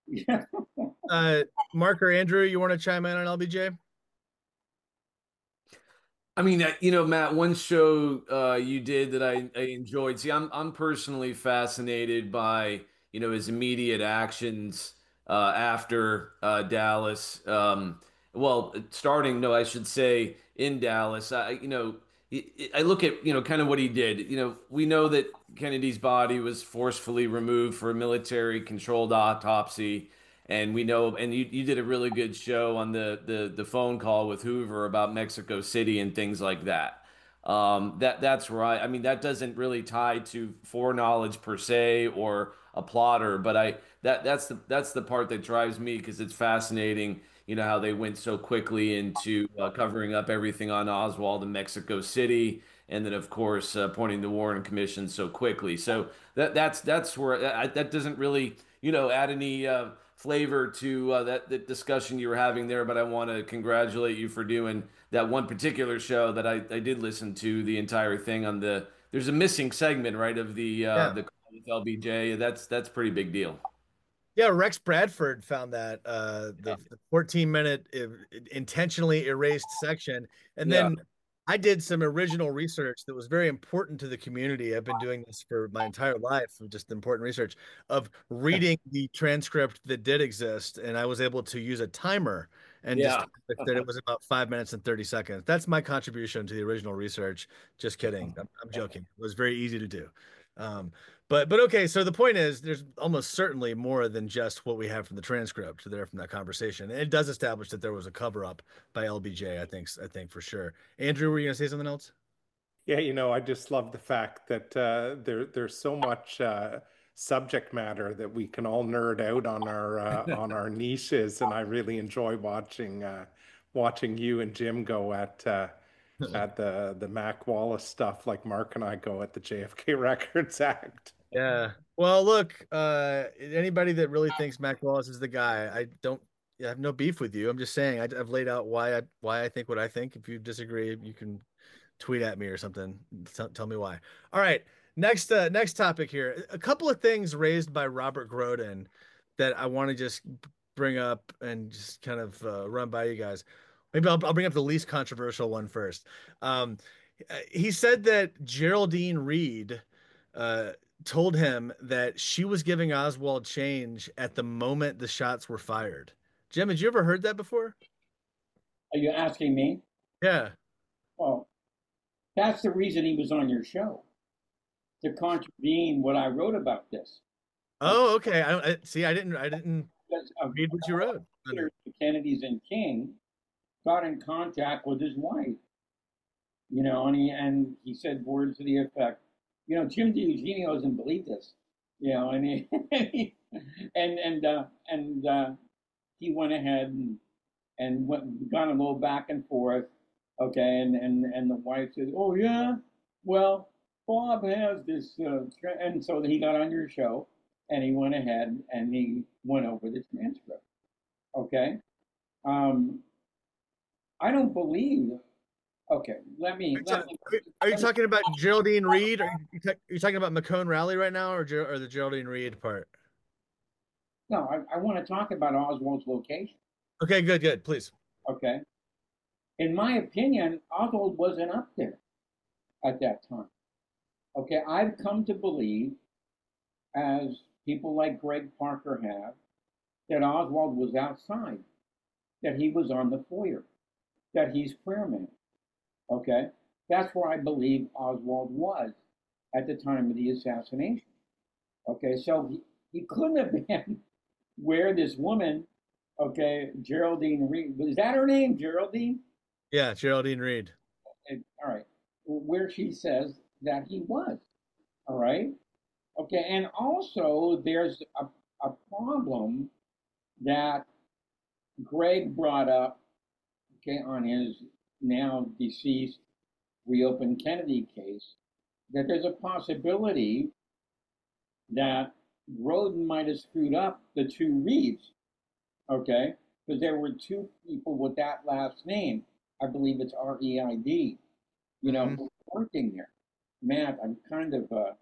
uh, Mark or Andrew, you want to chime in on L B J? I mean, you know, Matt, one show uh, you did that I, I enjoyed. See, I'm I'm personally fascinated by, you know, his immediate actions uh, after uh, Dallas. Um, well, starting, no, I should say in Dallas. I, you know, I look at, you know, kind of what he did. You know, we know that Kennedy's body was forcefully removed for a military controlled autopsy. And we know, and you, you did a really good show on the, the, the phone call with Hoover about Mexico City and things like that. Um, that that's right. I mean, that doesn't really tie to foreknowledge per se or a plotter, but I that that's the that's the part that drives me because it's fascinating. You know how they went so quickly into uh, covering up everything on Oswald in Mexico City, and then of course uh, pointing the Warren Commission so quickly. So that that's that's where that, that doesn't really you know add any uh, flavor to uh, that that discussion you were having there. But I want to congratulate you for doing that one particular show that I, I did listen to the entire thing on the. There's a missing segment, right, of the uh, Yeah. the call with L B J. That's that's pretty big deal. Yeah, Rex Bradford found that uh, the fourteen minute intentionally erased section. And Yeah. then I did some original research that was very important to the community. I've been doing this for my entire life, just important research of reading the transcript that did exist. And I was able to use a timer and Yeah. just that it was about five minutes and thirty seconds. That's my contribution to the original research. Just kidding. I'm, I'm joking. It was very easy to do. Um, but but okay, so the point is there's almost certainly more than just what we have from the transcript there from that conversation. And it does establish that there was a cover up by L B J, I think I think for sure. Andrew, were you gonna say something else? Yeah, you know, I just love the fact that uh, there there's so much uh, subject matter that we can all nerd out on our uh, on our niches, and I really enjoy watching uh, watching you and Jim go at uh, at the the Mac Wallace stuff, like Mark and I go at the J F K Records Act. Yeah. Well, look, uh, anybody that really thinks Mac Wallace is the guy, I don't I have no beef with you. I'm just saying I, I've laid out why I why I think what I think. If you disagree, you can tweet at me or something. Tell, tell me why. All right. Next uh, next topic here. A couple of things raised by Robert Groden that I want to just bring up and just kind of uh, run by you guys. Maybe I'll, I'll bring up the least controversial one first. Um, he said that Geraldine Reed uh, told him that she was giving Oswald change at the moment the shots were fired. Jim, had you ever heard that before? Are you asking me? Yeah. Well, that's the reason he was on your show, to contravene what I wrote about this. Oh, okay. I don't I, see. I didn't. I didn't Because, uh, read what you wrote. later, the Kennedys and King got in contact with his wife, you know, and he and he said words to the effect, you know, Jim DiEugenio doesn't believe this, you know, and he, and and uh, and uh, he went ahead and and went, got a little back and forth, okay, and and and the wife said, oh yeah, well, Bob has this, uh, tra-, and so he got on your show, and he went ahead and he went over the transcript, okay. Um, I don't believe. Okay, let me. Are you, let ta- me, are you talking about Geraldine Reed? Are you, ta- are you talking about McCone Rally right now, or, Ger- or the Geraldine Reed part? No, I, I want to talk about Oswald's location. Okay, good, good. Please. Okay. In my opinion, Oswald wasn't up there at that time. Okay, I've come to believe, as people like Greg Parker have, that Oswald was outside, that he was on the foyer, that he's prayer man. Okay, that's where I believe Oswald was at the time of the assassination. Okay, so he, he couldn't have been where this woman, okay, Geraldine Reed, was that her name, Geraldine? Yeah, Geraldine Reed. And, all right, where she says that he was. All right, okay, and also there's a, a problem that Greg brought up, okay, on his now deceased reopened Kennedy case, that there's a possibility that Groden might have screwed up the two Reeds, okay, because there were two people with that last name. I believe it's R E I D, you know, mm-hmm. working there. Matt, I'm kind of, uh,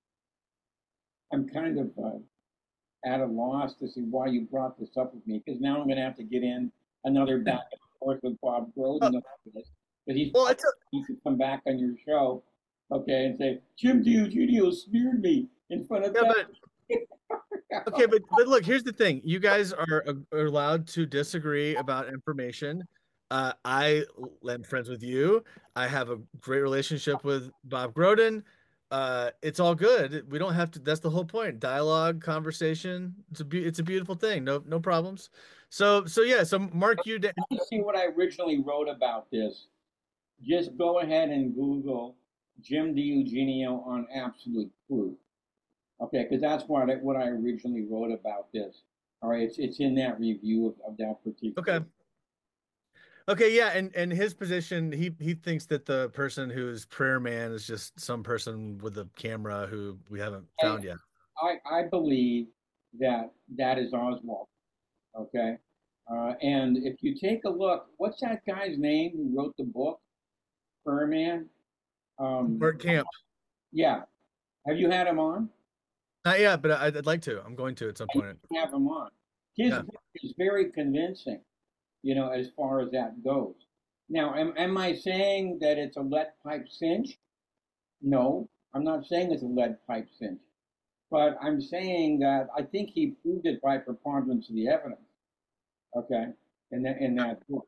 I'm kind of uh, at a loss to see why you brought this up with me, because now I'm going to have to get in another back and forth with Bob Groden. Because he's well, it's a- he could come back on your show, okay, and say, Jim DiEugenio smeared me in front of yeah, that. But, okay, but, but look, here's the thing. You guys are, are allowed to disagree about information. Uh, I am friends with you. I have a great relationship with Bob Groden. Uh, it's all good. We don't have to. That's the whole point. Dialogue, conversation. It's a be- it's a beautiful thing. No no problems. So so yeah. So Mark, you Let me see what I originally wrote about this. Just go ahead and Google Jim DiEugenio on absolute proof. Okay, because that's what I, what I originally wrote about this. All right, it's it's in that review of, of that particular. Okay. Okay, yeah, and and his position, he he thinks that the person who's prayer man is just some person with a camera who we haven't found and yet. I I believe that that is Oswald. Okay, uh, and if you take a look, what's that guy's name who wrote the book, Prayer Man? Um, Bert Camp. Yeah, have you had him on? Not yet, but I'd, I'd like to. I'm going to at some point. Have him on. His Yeah. book is very convincing, you know, as far as that goes. Now, am, am I saying that it's a lead pipe cinch? No, I'm not saying it's a lead pipe cinch. But I'm saying that I think he proved it by preponderance of the evidence. Okay, in that in that book.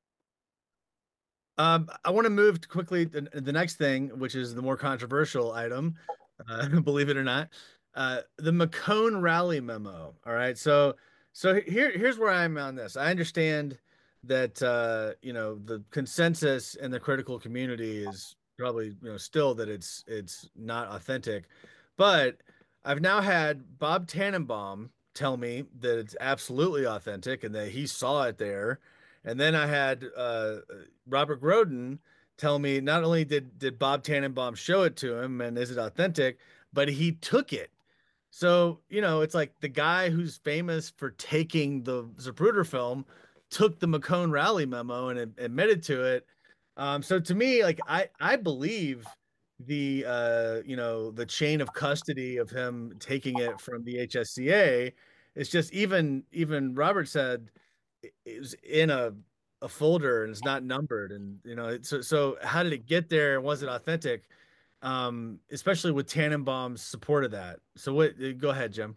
Um, I want to move quickly to the next thing, which is the more controversial item, uh, believe it or not, uh, the McCone rally memo. All right, so so here here's where I'm on this. I understand that uh, you know the consensus in the critical community is probably you know still that it's it's not authentic, but I've now had Bob Tannenbaum tell me that it's absolutely authentic and that he saw it there. And then I had uh, Robert Groden tell me not only did did Bob Tannenbaum show it to him and is it authentic, but he took it. So, you know, it's like the guy who's famous for taking the Zapruder film took the McCone rally memo and ad- admitted to it. Um, so to me, like I I believe the uh you know the chain of custody of him taking it from the H S C A. It's just even even Robert said it was in a a folder and it's not numbered, and you know so so how did it get there and was it authentic, um especially with Tannenbaum's support of that. So what, go ahead, Jim.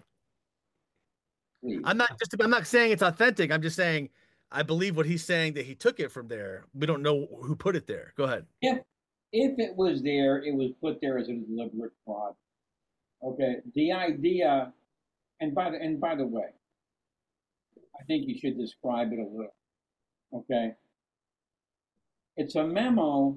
Please. I'm not just I'm not saying it's authentic. I'm just saying I believe what he's saying, that he took it from there. We don't know who put it there. Go ahead. If if it was there, it was put there as a deliberate fraud. Okay, the idea, and by the and by the way, I think you should describe it a little. Okay. It's a memo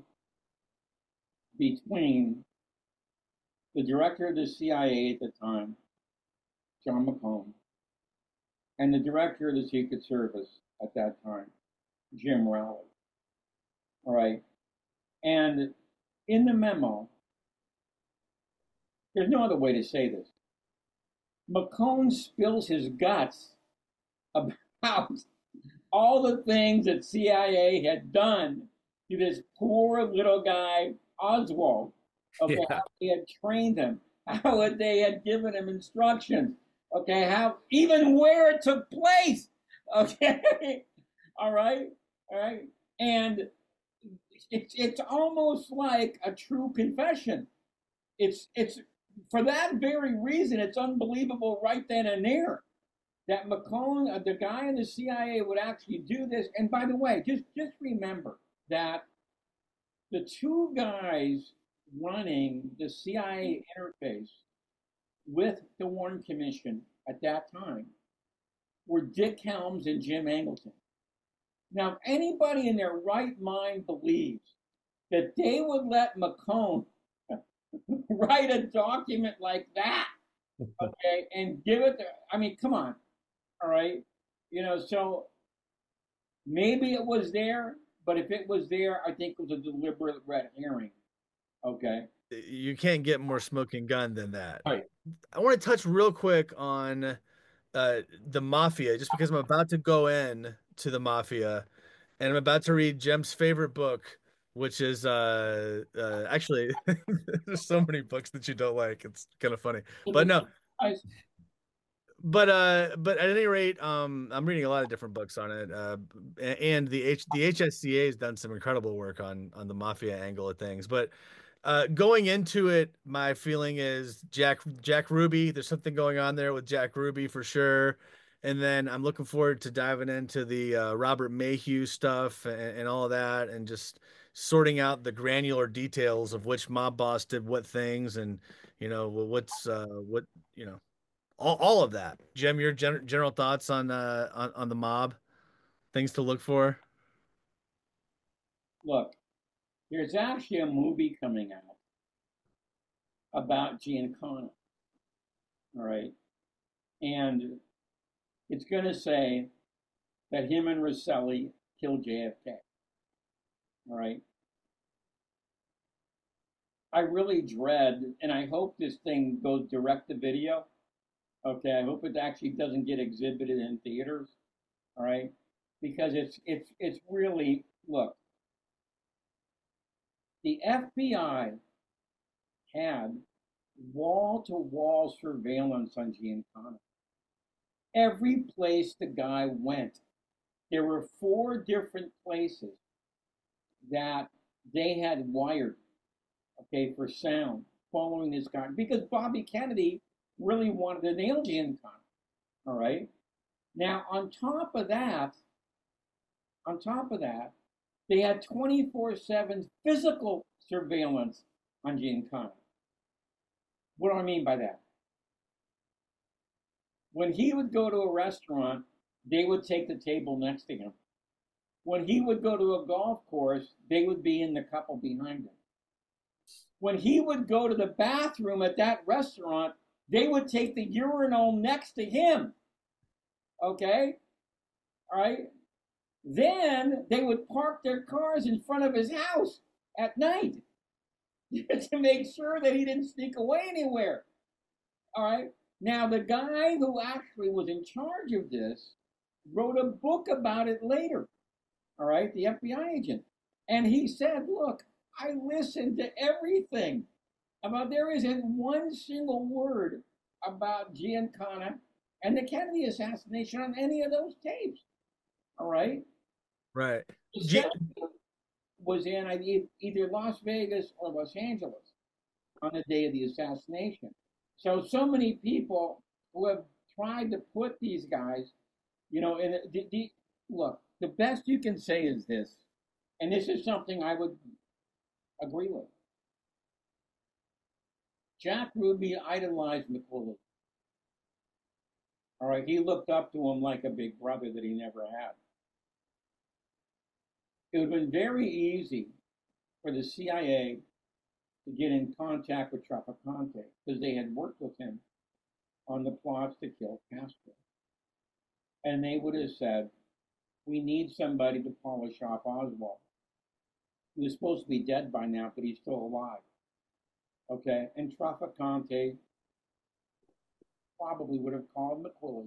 between the director of the C I A at the time, John McCone, and the director of the Secret Service at that time, Jim Rowley. All right. And in the memo, there's no other way to say this. McCone spills his guts about all the things that C I A had done to this poor little guy, Oswald. Okay, yeah. How they had trained him, how they had given him instructions. Okay, how even where it took place. Okay, all right, all right, and it's it's almost like a true confession. It's it's for that very reason, it's unbelievable right then and there that McCone, uh, the guy in the C I A, would actually do this. And by the way, just just remember that the two guys running the C I A interface with the Warren Commission at that time were Dick Helms and Jim Angleton. Now, if anybody in their right mind believes that they would let McCone write a document like that, okay, and give it to, I mean, come on, all right? You know, so maybe it was there, but if it was there, I think it was a deliberate red herring, okay? You can't get more smoking gun than that. All right. I want to touch real quick on uh, the Mafia, just because I'm about to go in to the Mafia, and I'm about to read Jem's favorite book, which is uh, uh, actually there's so many books that you don't like. It's kind of funny, but no. But uh, but at any rate, um, I'm reading a lot of different books on it, uh, and the H the H S C A has done some incredible work on on the Mafia angle of things. But uh, going into it, my feeling is Jack Jack Ruby. There's something going on there with Jack Ruby for sure. And then I'm looking forward to diving into the uh, Robert Mayhew stuff and, and all of that, and just sorting out the granular details of which mob boss did what things, and you know what's uh, what you know. All, all of that. Jem, your gen general thoughts on, uh, on on the mob, things to look for? Look, there's actually a movie coming out about Giancana, all right? And it's going to say that him and Rosselli killed J F K, all right? I really dread, and I hope this thing goes direct to video. Okay, I hope it actually doesn't get exhibited in theaters, all right? Because it's it's it's really, look, the F B I had wall-to-wall surveillance on Giancana. Every place the guy went, there were four different places that they had wired, okay, for sound following this guy, because Bobby Kennedy really wanted to nail Giancana, all right? Now, on top of that, on top of that, they had twenty-four seven physical surveillance on Giancana. What do I mean by that? When he would go to a restaurant, they would take the table next to him. When he would go to a golf course, they would be in the couple behind him. When he would go to the bathroom at that restaurant, they would take the urinal next to him. Okay? All right? Then they would park their cars in front of his house at night to make sure that he didn't sneak away anywhere. All right? Now, the guy who actually was in charge of this wrote a book about it later. All right? The F B I agent. And he said, look, I listened to everything. About there isn't one single word about Giancana and the Kennedy assassination on any of those tapes. All right? Right. G- was in either Las Vegas or Los Angeles on the day of the assassination. So, so many people who have tried to put these guys, you know, in the, the, look, the best you can say is this, and this is something I would agree with. Jack Ruby idolized McCooley. All right, he looked up to him like a big brother that he never had. It would have been very easy for the C I A to get in contact with Trafficante because they had worked with him on the plots to kill Castro. And they would have said, we need somebody to polish off Oswald. He was supposed to be dead by now, but he's still alive. Okay, and Trafficante probably would have called McQuillan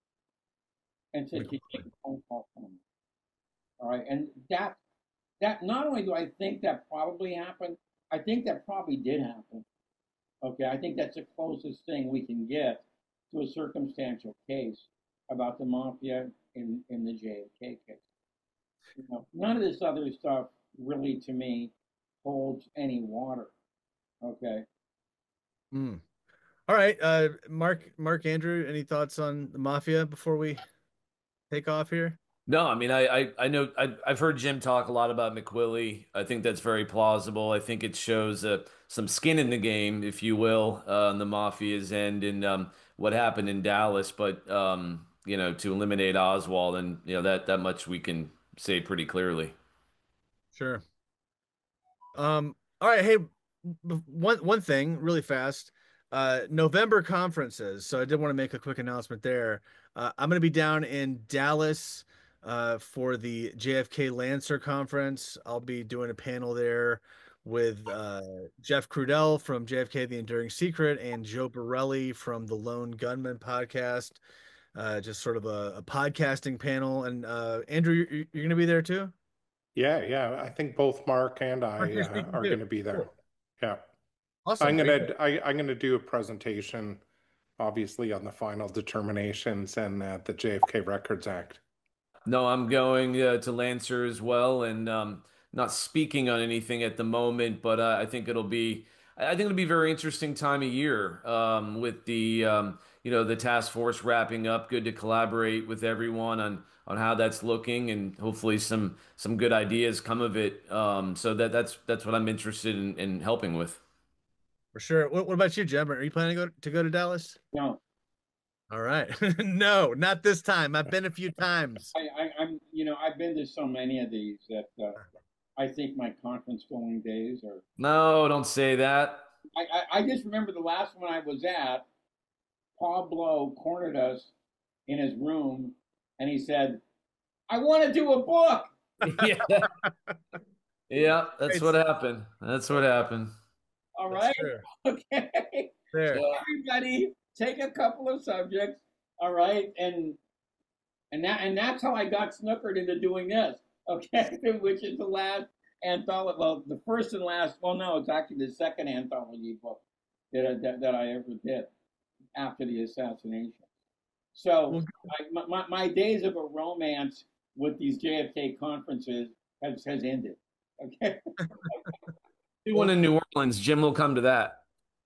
and said, "Can you take a phone call from him?" All right, and that that not only do I think that probably happened, I think that probably did happen. Okay, I think that's the closest thing we can get to a circumstantial case about the mafia in in the J F K case. You know, none of this other stuff really, to me, holds any water. Okay. Mm. All right, uh, Mark, Mark, Andrew, any thoughts on the mafia before we take off here? No, I mean, I, I, I know I, I've heard Jim talk a lot about McQuilly. I think that's very plausible. I think it shows uh, some skin in the game, if you will, uh, on the mafia's end and um, what happened in Dallas. But um, you know, to eliminate Oswald, and you know that that much we can say pretty clearly. Sure. Um. All right. Hey, one one thing really fast. Uh, November conferences. So I did want to make a quick announcement there. Uh, I'm going to be down in Dallas uh, for the J F K Lancer conference. I'll be doing a panel there with uh, Jeff Crudell from J F K The Enduring Secret and Joe Borelli from the Lone Gunman podcast. Uh, just sort of a, a podcasting panel. And uh, Andrew, you're, you're going to be there too? Yeah, yeah. I think both Mark and I uh, are going to be there. Cool. Yeah. Awesome. I'm gonna I, I'm gonna do a presentation, obviously, on the final determinations and uh, the J F K Records Act. No, I'm going uh, to Lancer as well, and um, not speaking on anything at the moment, but uh, I think it'll be I think it'll be a very interesting time of year um, with the um, you know the task force wrapping up. Good to collaborate with everyone on on how that's looking, and hopefully some some good ideas come of it. Um, so that that's that's what I'm interested in, in helping with. For sure. What, what about you, Jim? Are you planning to go to, go to Dallas? No. All right. No, not this time. I've been a few times. I, I, I'm, you know, I've been to so many of these that uh, I think my conference going days are. No, don't say that. I, I, I just remember the last one I was at. Pablo cornered us in his room, and he said, "I want to do a book." Yeah. Yeah, that's what happened. That's what happened. All right. Okay. There. So everybody take a couple of subjects. All right. And and that and that's how I got snookered into doing this. Okay. Which is the last anthology. Well, the first and last. Well, no, it's actually the second anthology book that I, that, that I ever did after the assassination. So I, my my days of a romance with these J F K conferences has has ended. Okay. Do one in New Orleans. Jim will come to that.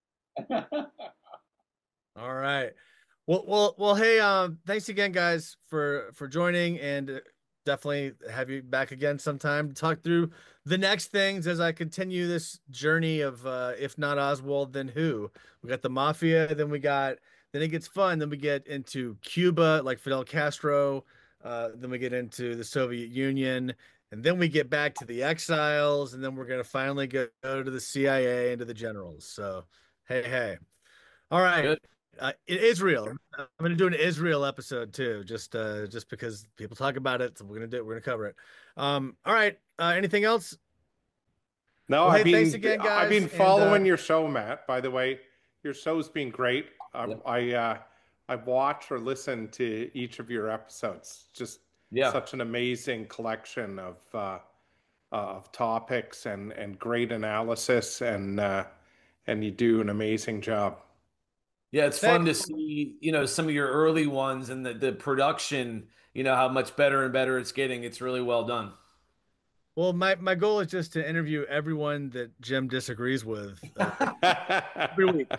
All right. Well, well, well. Hey, um, thanks again, guys, for for joining, and definitely have you back again sometime to talk through the next things as I continue this journey of, uh, if not Oswald, then who? We got the mafia, then we got, then it gets fun. Then we get into Cuba, like Fidel Castro. Uh, then we get into the Soviet Union. And then we get back to the exiles, and then we're going to finally go, go to the C I A and to the generals. So, hey, hey. All right. Uh, Israel. I'm going to do an Israel episode too, just uh, just because people talk about it. So we're going to do it. We're going to cover it. Um, all right. Uh, anything else? No, well, I've hey, been, thanks again, guys. I've been following and, uh, your show, Matt, by the way. Your show's been great. Um, Yep. I, uh, I watch or listen to each of your episodes. Just Yeah. such an amazing collection of uh, of topics and, and great analysis, and uh, and you do an amazing job. Yeah, it's fun to see, you know, some of your early ones and the, the production, you know, how much better and better it's getting. It's really well done. Well, my, my goal is just to interview everyone that Jim disagrees with uh, every week.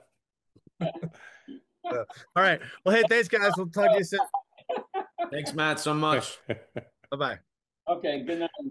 So, all right. Well, hey, thanks, guys. We'll talk to you soon. Thanks, Matt, so much. Bye-bye. Okay. Good night.